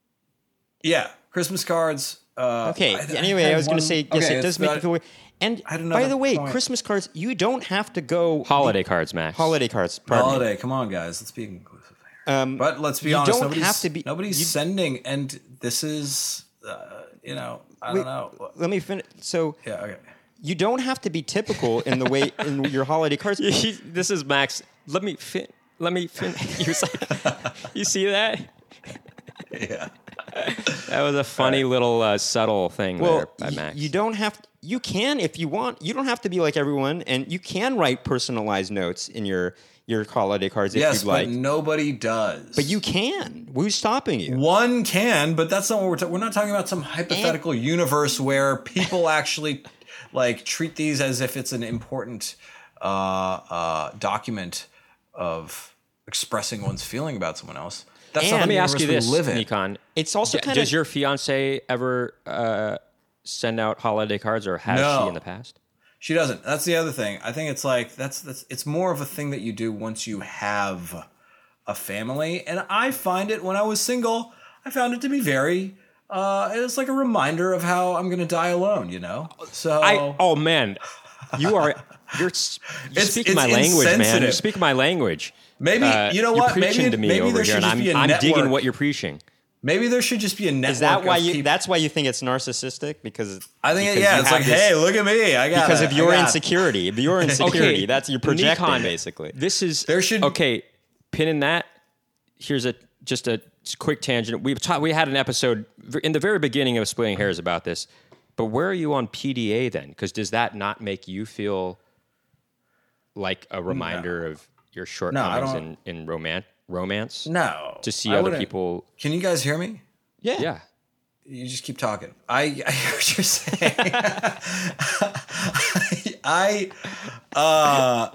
S3: Yeah, Christmas cards. Uh,
S2: Okay.
S3: I- I
S2: anyway,
S3: had
S2: I was going
S3: one-
S2: to say yes,
S3: okay,
S2: it does
S3: it's
S2: make
S3: not-
S2: me feel weird. And
S3: I had
S2: by
S3: another
S2: the way,
S3: point.
S2: Christmas cards, you don't have to go
S1: Holiday cards, Max.
S2: holiday cards. Pardon me.
S3: holiday. Come on, guys. Let's be inclusive here.
S2: Um,
S3: But let's be
S2: you
S3: honest.
S2: don't
S3: nobody's,
S2: have to be-
S3: Nobody's
S2: you-
S3: sending, and this is, uh, you know, I
S2: Wait,
S3: don't know.
S2: Let me finish. So
S3: Yeah. Okay.
S2: you don't have to be typical in the way in your holiday cards.
S1: He- this is Max. Let me fin- Let me fin- you, see- you see that?
S3: Yeah.
S1: That was a funny little uh, subtle thing there
S2: Well,
S1: by
S2: y-
S1: Max.
S2: you don't have. You can if you want. You don't have to be like everyone, and you can write personalized notes in your your holiday cards if
S3: Yes,
S2: you'd like.
S3: but nobody does.
S2: But you can. Who's stopping you?
S3: One can, but that's not what we're. Ta- we're not talking about some hypothetical universe where people actually like treat these as if it's an important uh, uh, document of expressing one's feeling about someone else. That's
S2: And
S3: not
S1: Let
S3: the
S1: me ask you
S3: universe
S1: this,
S3: we live in.
S1: Nikon.
S2: It's also
S1: D-
S2: kind
S1: does
S2: of.
S1: your fiance ever uh, send out holiday cards, or has
S3: No.
S1: she in the past?
S3: She doesn't. That's the other thing. I think it's like that's that's it's more of a thing that you do once you have a family. And I find it when I was single, I found it to be very uh it's like a reminder of how I'm gonna die alone, you know? So
S1: I oh man, you are you're, s- you're
S3: It's-
S1: speaking
S3: it's
S1: my language, man. You're
S3: insensitive.
S1: speaking my language.
S3: maybe
S1: Uh,
S3: you know
S1: you're
S3: what?
S1: preaching
S3: Maybe
S1: to me
S3: maybe
S1: over
S3: there
S1: here,
S3: should
S1: and
S3: just
S1: I'm
S3: be a
S1: I'm
S3: network.
S1: digging what you're preaching.
S3: Maybe there should just be a network.
S2: Is that why
S3: of
S2: you?
S3: people-
S2: That's why you think it's narcissistic? Because
S3: I think
S2: because
S3: yeah,
S2: you
S3: it's
S2: have
S3: like,
S2: this-
S3: hey, look at me. I got
S2: because
S3: it.
S2: of
S3: I
S2: your
S3: got it.
S2: insecurity. Of your insecurity. That's you're projecting
S1: Nikon,
S2: basically.
S1: This is
S3: There should-
S1: okay. Pinning that. Here's a just a quick tangent. We've taught, we had an episode in the very beginning of Splitting Hairs about this. But where are you on P D A then? Because does that not make you feel like a reminder of your shortcomings
S3: don't-
S1: in in romance? Romance
S3: No.
S1: to see
S3: I
S1: other
S3: wouldn't-
S1: people.
S3: Can you guys hear me?
S2: Yeah.
S1: Yeah.
S3: You just keep talking. I, I hear what you're saying. I, uh,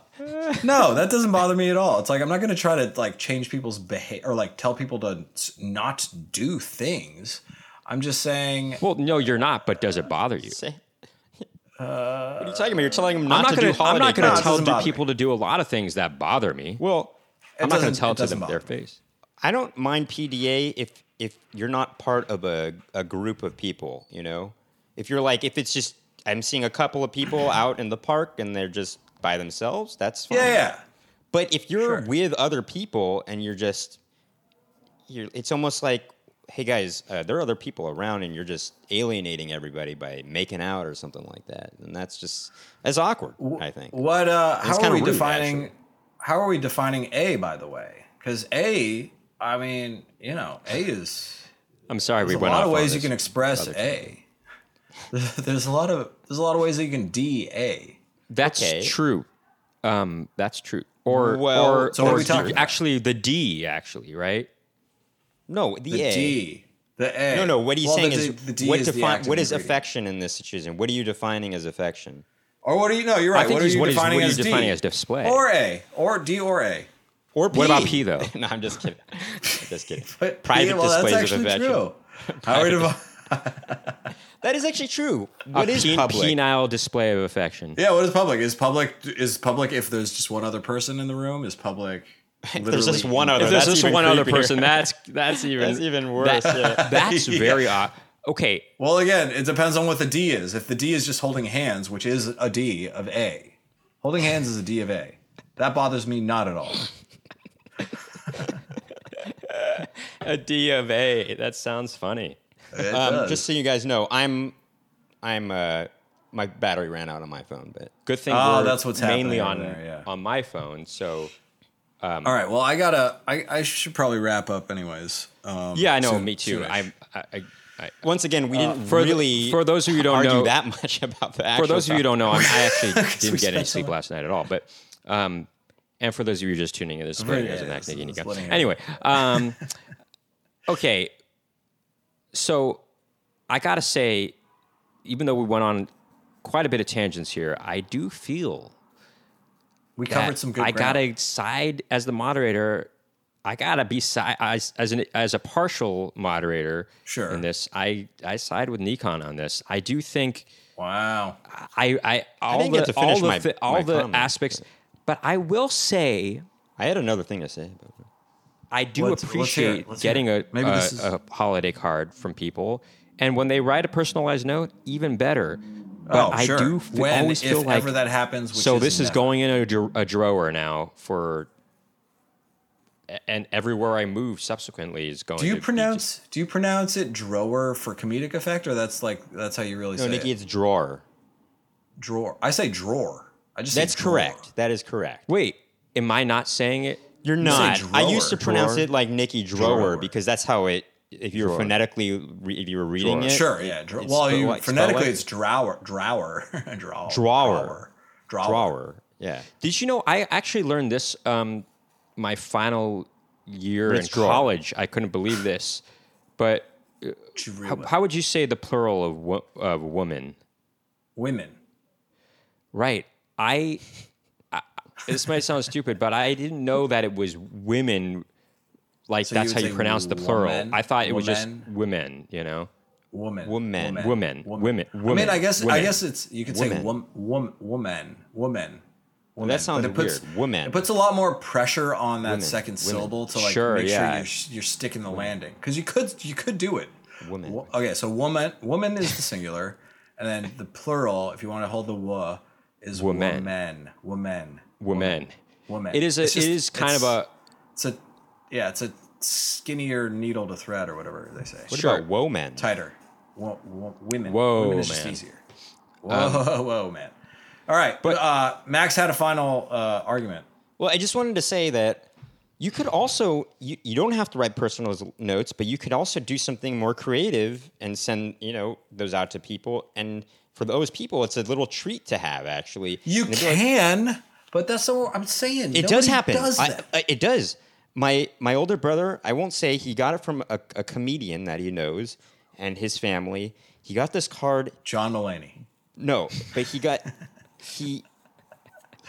S3: No, that doesn't bother me at all. It's like I'm not going to try to like change people's behavior or like tell people to s- not do things. I'm just saying.
S1: Well, no, you're not. But does it bother you?
S2: Say, what are you talking about? You're telling them not,
S1: I'm not
S2: to
S1: gonna.
S2: do holiday
S1: I'm not going
S3: No,
S1: to
S3: it
S1: tell
S3: doesn't bother
S1: people to do a lot of things that bother me.
S2: Well,
S3: It
S1: I'm not going
S3: doesn't-
S1: to tell
S3: it
S1: it to
S3: doesn't
S1: them their
S3: bother me.
S1: face.
S2: I don't mind P D A if if you're not part of a, a group of people, you know? If you're like, if it's just, I'm seeing a couple of people out in the park and they're just by themselves, that's fine.
S3: Yeah, yeah.
S2: But if you're
S3: Sure.
S2: with other people and you're just, you're, it's almost like, hey guys, uh, there are other people around and you're just alienating everybody by making out or something like that. And that's just, that's awkward, I think.
S3: What? Uh, how
S2: it's
S3: are
S2: kinda
S3: we
S2: rude,
S3: defining?
S2: actually.
S3: How are we defining A? By the way, because A, I mean, you know, A is.
S1: I'm sorry, we
S3: There's a
S1: went
S3: lot
S1: off
S3: of
S1: on
S3: ways you
S1: this.
S3: can express
S1: other-
S3: A. There's a lot of there's a lot of ways that you can D A.
S1: That's
S2: Okay.
S1: true. Um, that's true. Or
S2: Well,
S1: or,
S3: so what are
S1: or
S3: we talking
S1: D-
S3: about?
S1: actually the D actually, right?
S2: No, the,
S3: The
S2: A.
S3: D, the A.
S2: No, no, what he's
S3: Well,
S2: saying
S3: the,
S2: is,
S3: D- the D
S2: what,
S3: is the
S2: define,
S3: active
S2: what is
S3: ingredient.
S2: affection in this situation? What are you defining as affection?
S3: Or what do you know? You're right.
S1: I think
S3: what are
S1: he's-
S3: you
S1: what is-
S3: defining
S1: what are you
S3: as D?
S1: defining as display?
S3: Or A, or D, or A.
S2: Or P.
S1: What about P, though?
S2: No, I'm just kidding. just kidding.
S3: But
S2: Private
S3: P, well, that's
S2: displays of
S3: actually
S2: affection.
S3: true. How are we defining?
S2: That is actually true. What
S1: a
S2: is
S1: pen-
S2: public?
S1: penile display of affection.
S3: Yeah, what is public? Is public is public if there's just one other person in the room? Is public?
S2: There's just
S3: literally-
S2: one other.
S1: If there's
S2: that's
S1: just
S2: even
S1: one other
S2: creepier.
S1: person, that's that's even
S2: That's even worse.
S1: that-
S2: yeah.
S1: That's very odd. Okay,
S3: Well, again, it depends on what the D is. If the D is just holding hands, which is a D of A, holding hands is a D of A. That bothers me not at all.
S1: a D of A. That sounds funny.
S3: It
S2: Um,
S3: does.
S2: just so you guys know, I'm, I'm. Uh, my battery ran out on my phone, but
S1: Good thing
S3: Oh,
S1: we're
S3: that's what's
S1: mainly
S3: happening
S1: on
S3: over there, yeah.
S1: on my phone. So
S3: all right. Well, I gotta. I, I should probably wrap up, anyways. Um,
S1: yeah, I know.
S3: soon-
S1: me too.
S3: soonish.
S1: I, I, I, I
S2: once again, we didn't
S1: for the-
S2: really
S1: for those of you who don't
S2: argue
S1: know-
S2: that much about the actual
S1: for those of you who don't know, I'm, I actually
S3: we
S1: didn't get any
S3: spent so
S1: sleep
S3: much-
S1: last night at all. But um, and for those of you just tuning in, this is
S3: Very
S1: Splitting Hairs
S3: good,
S1: with
S3: yes,
S1: Mac, Nicky,
S3: this is
S1: Nico.
S3: Splitting Hairs.
S1: Anyway, um, okay. So I gotta say, even though we went on quite a bit of tangents here, I do feel
S3: we
S1: that
S3: covered some good.
S1: I
S3: ground.
S1: gotta side as the moderator. I gotta be side as as, an, as a partial moderator.
S3: Sure.
S1: In this, I I side with Nikon on this. I do think
S3: Wow.
S1: I I all
S2: didn't
S1: the
S2: get to
S1: all
S2: finish
S1: the
S2: my-
S1: thi- all
S2: my
S1: the
S2: comment,
S1: aspects, but I will say
S2: I had another thing to say about it.
S1: I do
S3: Let's- let's hear it.
S1: appreciate
S3: Let's hear
S1: getting
S3: it.
S1: a,
S3: Maybe
S1: a,
S3: this is-
S1: a holiday card from people, and when they write a personalized note, even better. But
S3: Oh,
S1: I
S3: sure.
S1: do f-
S3: when,
S1: always
S3: if
S1: feel like
S3: ever that happens. Which
S1: so.
S3: is
S1: This is
S3: never.
S1: going in a, dr- a drawer now for, and everywhere I move subsequently is going.
S3: Do you
S1: to be
S3: pronounce? Do you pronounce it drawer for comedic effect, or that's like that's how you really
S2: No,
S3: say
S2: Nikki,
S3: it?
S2: it's drawer.
S3: Drawer. I say drawer. I just say
S2: That's
S3: drawer.
S2: correct. That is correct.
S1: Wait, am I not saying it?
S2: You're
S3: say
S2: not. I
S3: drawer.
S2: used to pronounce
S1: Drawer.
S2: it like Nikki Drawer,
S3: Drawer.
S2: because that's how it. If you were
S1: Drawer.
S2: phonetically, re- if you were reading
S1: Drawer.
S2: it,
S3: Sure, yeah. Dra-
S2: it's
S3: well,
S2: spelled
S3: you,
S2: like- spelled
S3: phonetically,
S2: like-
S3: it's drawer, drawer, drawer,
S2: Drawer.
S3: drawer,
S2: drawer. Yeah.
S1: Did you know I actually learned this um, my final year
S2: But
S1: in
S2: it's drawer.
S1: college? I couldn't believe this, but how, how would you say the plural of wo- of woman?
S3: Women.
S1: Right. I, I this might sound stupid, but I didn't know that it was women. Like
S3: So
S1: that's
S3: you
S1: how
S3: would
S1: you
S3: say
S1: pronounce the plural.
S3: woman?
S1: I thought it was just
S3: Woman?
S1: women. You know,
S3: Woman.
S2: Woman.
S1: women, women,
S3: I mean,
S1: women.
S3: I guess I
S1: women.
S3: guess it's you could
S2: Woman.
S3: say wom, wom, woman, woman.
S2: Well, that sounds
S3: But it puts-
S2: weird. Woman.
S3: It puts a lot more pressure on that
S2: Women.
S3: second
S2: Women.
S3: syllable to like
S1: Sure,
S3: make
S1: yeah.
S3: sure you're you're sticking the landing because you could you could do it.
S2: Woman.
S3: Wo- Okay, so woman woman is the singular, and then the plural, if you want to hold the wa, is
S1: Woman.
S3: woman, woman,
S1: women.
S3: woman.
S1: It is a
S3: It's just-
S1: it is kind of
S3: it's-
S1: a
S3: It's a yeah, it's a skinnier needle to thread or whatever they say.
S2: what
S1: sure.
S2: about woman?
S3: Tighter. Wo, wo, women.
S1: Whoa,
S3: women is just
S1: man. Um,
S3: easier. Whoa, whoa, man. All right, but uh, Max had a final uh, argument.
S2: Well, I just wanted to say that you could also you, you don't have to write personal notes, but you could also do something more creative and send you know those out to people. And for those people, it's a little treat to have actually.
S3: You
S2: And it'd be like-
S3: can, but that's what I'm saying.
S2: It does
S3: Nobody
S2: happen.
S3: Does
S2: I-
S3: that.
S2: I- it does. My my older brother, I won't say he got it from a, a comedian that he knows and his family. He got this card.
S3: John Mulaney.
S2: No, but he got he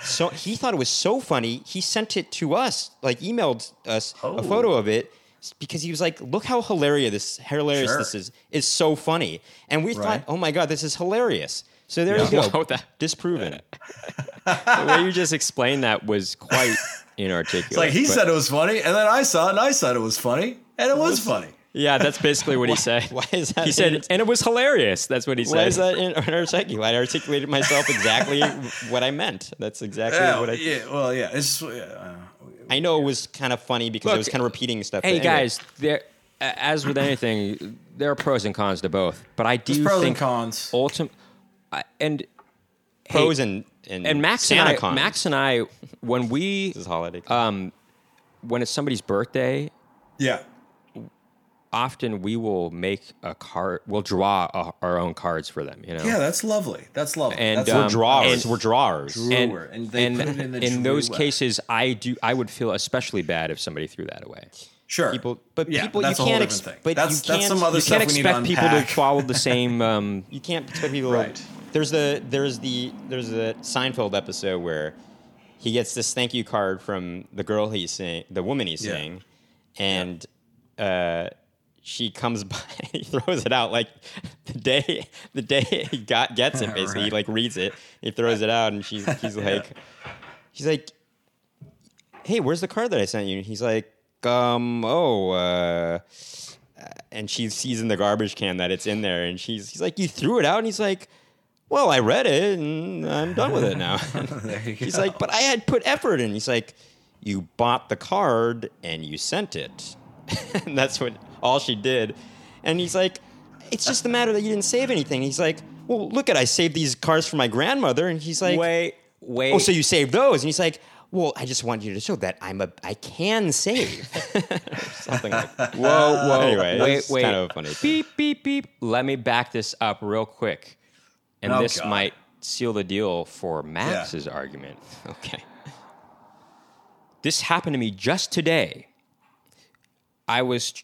S2: so he thought it was so funny. He sent it to us, like emailed us
S3: Oh.
S2: a photo of it because he was like, "Look how hilarious this hilarious
S3: Sure.
S2: this is. It's so funny." And we
S3: Right.
S2: thought, "Oh my god, this is hilarious." So there
S3: Yeah.
S2: you go.
S1: Wow, that-
S2: Disproven.
S1: The way you just explained that was quite inarticulate.
S3: It's like he
S1: but-
S3: said it was funny, and then I saw it, and I said it was funny, and it was funny.
S1: Yeah, that's basically what he said.
S2: Why is that?
S1: He said,
S2: in-
S1: and it was hilarious. That's what he
S2: Why
S1: said.
S2: is that in- inarticulate? I articulated myself exactly what I meant. That's exactly
S3: Yeah,
S2: what I.
S3: yeah, well, yeah. It's just, yeah, uh,
S2: I know it was kind of funny because I
S1: Look,
S2: was kind of repeating stuff.
S1: Hey
S2: but anyway.
S1: guys, there. a- As with anything, there are pros and cons to both. But I do
S3: there's pros and
S1: think
S3: cons.
S1: ultimate and
S2: pros
S1: hey,
S2: and and,
S1: and Max
S2: Santa
S1: and I,
S2: cons.
S1: Max and I, when we
S2: This is holiday.
S1: um, when it's somebody's birthday,
S3: Yeah.
S1: often we will make a card. We'll draw a, our own cards for them. You know.
S3: Yeah, that's lovely. That's lovely.
S1: And,
S3: that's
S1: um,
S2: we're drawers.
S1: and-
S2: we're drawers.
S3: Drew-
S1: and,
S3: Drawer, and they
S1: and
S3: put it in the
S1: those
S3: drawer.
S1: cases, I do. I would feel especially bad if somebody threw that away.
S3: sure.
S2: People, but
S3: yeah,
S2: people,
S3: that's
S2: you
S3: a whole
S2: can't.
S3: different
S2: Ex-
S3: thing.
S2: but
S3: that's
S2: you
S3: that's
S2: can't.
S3: some other
S1: You
S3: stuff
S1: can't
S3: we need to
S1: expect people to
S3: unpack.
S1: follow the same. Um,
S2: You can't expect people. To,
S3: Right.
S2: There's the there's the there's the Seinfeld episode where he gets this thank you card from the girl he's seeing, the woman he's
S3: Yeah.
S2: seeing, and uh, she comes by. He throws it out like the day the day he got gets it. Basically, he
S3: Right.
S2: like reads it. He throws it out, and she's he's like, she's like, hey, where's the card that I sent you? And he's like, um, oh, uh, and she sees in the garbage can that it's in there, and she's he's like, you threw it out, and he's like, well, I read it, and I'm done with it now.
S3: There you
S2: He's
S3: go.
S2: like, but I had put effort in. He's like, you bought the card and you sent it, and that's what all she did. And he's like, it's just the matter that you didn't save anything. He's like, well, look at I saved these cards for my grandmother, and he's like,
S1: wait, wait.
S2: oh, so you saved those? And he's like, well, I just want you to show that I'm a I can save. Something like that.
S1: Whoa, whoa.
S2: Anyway,
S1: wait,
S2: it's
S1: wait.
S2: kind of a funny thing.
S1: Beep, beep, beep. Let me back this up real quick. And
S3: Oh,
S1: this
S3: God.
S1: might seal the deal for Max's argument.
S2: Okay.
S1: This happened to me just today. I was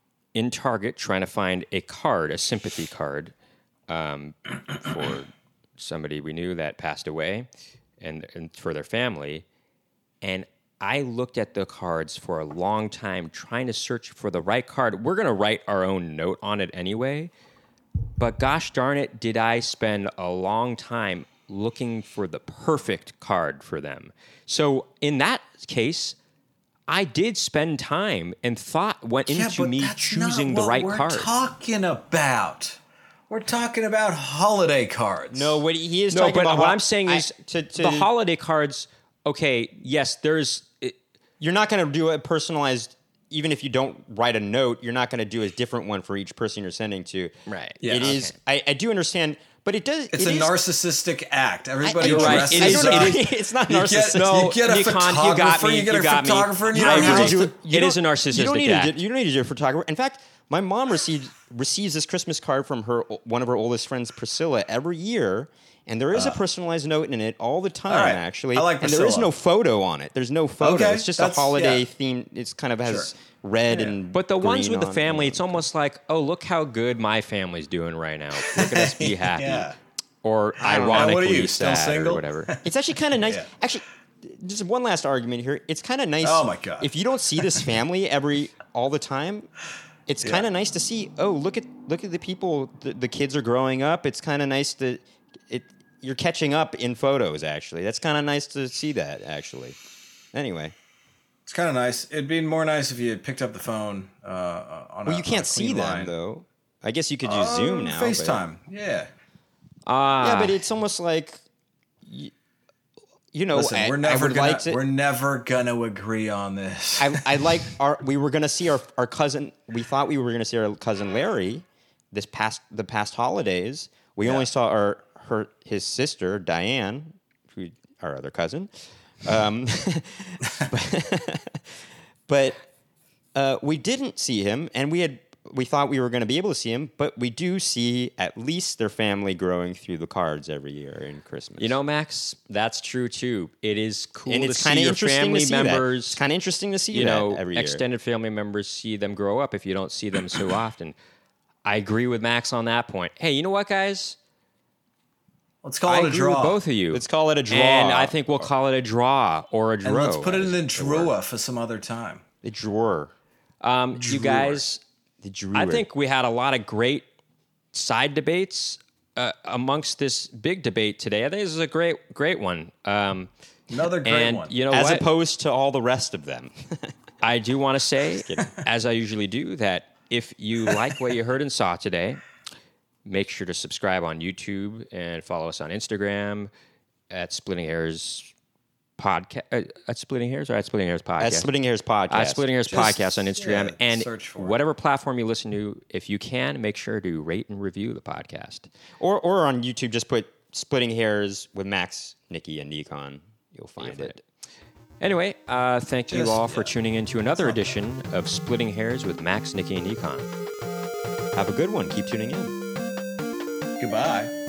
S1: in Target trying to find a card, a sympathy card, um, for somebody we knew that passed away and, and for their family. And I looked at the cards for a long time trying to search for the right card. We're going to write our own note on it anyway. But gosh darn it, did I spend a long time looking for the perfect card for them. So in that case, I did spend time and thought went
S3: Yeah,
S1: into
S3: but
S1: me
S3: that's
S1: choosing
S3: not
S1: the
S3: what
S1: right
S3: we're
S1: card.
S3: talking about. We're talking about holiday cards.
S2: No, what he he is
S1: No,
S2: talking
S1: but
S2: about.
S1: what
S2: ho-
S1: I'm saying
S2: I-
S1: is
S2: to, to,
S1: the holiday cards. Okay, yes, there's. It,
S2: you're not going to do a personalized. Even if you don't write a note, you're not going to do a different one for each person you're sending to.
S1: Right.
S3: Yeah,
S2: It is. I, I do understand, but it does.
S3: It's
S2: it
S3: a
S2: is-
S3: narcissistic act. Everybody
S1: You're right.
S3: dresses
S1: It is-
S3: up.
S1: it
S2: is- it's not
S3: You get-
S2: narcissistic.
S1: No,
S3: you get a
S1: Nikon, you got
S3: photographer.
S1: me,
S3: You get
S1: you
S3: a
S1: got me.
S3: photographer, and you
S1: I
S3: don't
S1: agree.
S3: have
S2: do
S3: to-
S2: it. You
S1: It
S2: don't-
S1: is a narcissistic
S2: You don't need
S1: act.
S2: to. do- You don't need to do a photographer. In fact, my mom received receives this Christmas card from her one of her oldest friends, Priscilla, every year, and there is a personalized note in it all the time.
S3: Uh. all right.
S2: Actually,
S3: I like
S2: and there is
S3: Priscilla.
S2: no photo on it. There's no photo.
S3: Okay,
S2: It's just a
S3: that's-
S2: holiday
S3: yeah.
S2: theme. It's kind of has
S3: Sure.
S2: red
S3: Yeah.
S2: and.
S1: But the ones
S2: green
S1: with the
S2: on-
S1: family, it's almost like, oh, look how good my family's doing right now. Look at us be happy.
S3: Yeah.
S1: Or
S3: don't know.
S1: ironically
S3: What are you, still
S1: sad
S3: single?
S1: or whatever.
S2: It's actually kind of nice.
S3: Yeah.
S2: Actually, just one last argument here. It's kind of nice.
S3: Oh, my God.
S2: If you don't see this family every all the time, it's
S3: Yeah.
S2: kind of nice to see. Oh, look at look at the people. The, the kids are growing up. It's kind of nice to it. You're catching up in photos. Actually, that's kind of nice to see that. Actually, anyway.
S3: It's kind of nice. It'd be more nice if you had picked up the phone uh, on
S2: Well,
S3: a
S2: you can't
S3: on a
S2: see
S3: clean
S2: them
S3: line.
S2: though. I guess you could use
S3: Uh,
S2: Zoom now. but-
S3: FaceTime. Yeah.
S1: Ah,
S2: Yeah, but it's almost like. You, you know,
S3: Listen,
S2: I,
S3: we're
S2: I
S3: never
S2: would
S3: gonna
S2: like to.
S3: we're never gonna agree on this.
S2: I, I like our. We were gonna see our our cousin. We thought we were gonna see our cousin Larry, this past the past holidays. We
S3: Yeah.
S2: only saw our her his sister Diane, who our other cousin. Um, but but uh, we didn't see him, and we had we thought we were going to be able to see him, but we do see at least their family growing through the cards every year in Christmas.
S1: you know, Max, that's true too. It is cool
S2: and
S1: to
S2: it's
S1: see
S2: kind of
S1: your
S2: interesting
S1: family
S2: to see
S1: members.
S2: That. It's kind of interesting to see
S1: you
S2: that
S1: know,
S2: every year.
S1: extended family members see them grow up if you don't see them so often. I agree with Max on that point. Hey, you know what, guys?
S3: Let's call
S1: I
S3: it a
S1: agree
S3: draw.
S1: with both of you.
S2: Let's call it a draw.
S1: And I think we'll call it a draw or a draw.
S3: And let's put it in the drawer for some other time.
S2: the drawer.
S1: Um, you guys,
S2: The drawer.
S1: I think we had a lot of great side debates uh, amongst this big debate today. I think this is a great, great one. Um,
S3: Another great
S1: and
S3: one.
S1: you know
S2: as
S1: what?
S2: opposed to all the rest of them.
S1: I do want to say, as I usually do, that if you like what you heard and saw today, make sure to subscribe on YouTube and follow us on Instagram at Splitting Hairs Podcast. Uh, at Splitting Hairs or at Splitting Hairs Podcast?
S2: At Splitting Hairs Podcast.
S1: At Splitting Hairs
S3: Just,
S1: Podcast on Instagram.
S3: yeah,
S1: and
S3: search for it.
S1: whatever platform you listen to, if you can, make sure to rate and review the podcast.
S2: Or, or on YouTube, just put Splitting Hairs with Max, Nikki, and Nikon. You'll find
S1: You'll find
S2: it.
S1: Anyway, uh, thank you
S3: Just-
S1: all for
S3: yeah.
S1: tuning in to another edition of Splitting Hairs with Max, Nikki, and Nikon.
S2: Have a good one. Keep tuning in.
S3: Goodbye.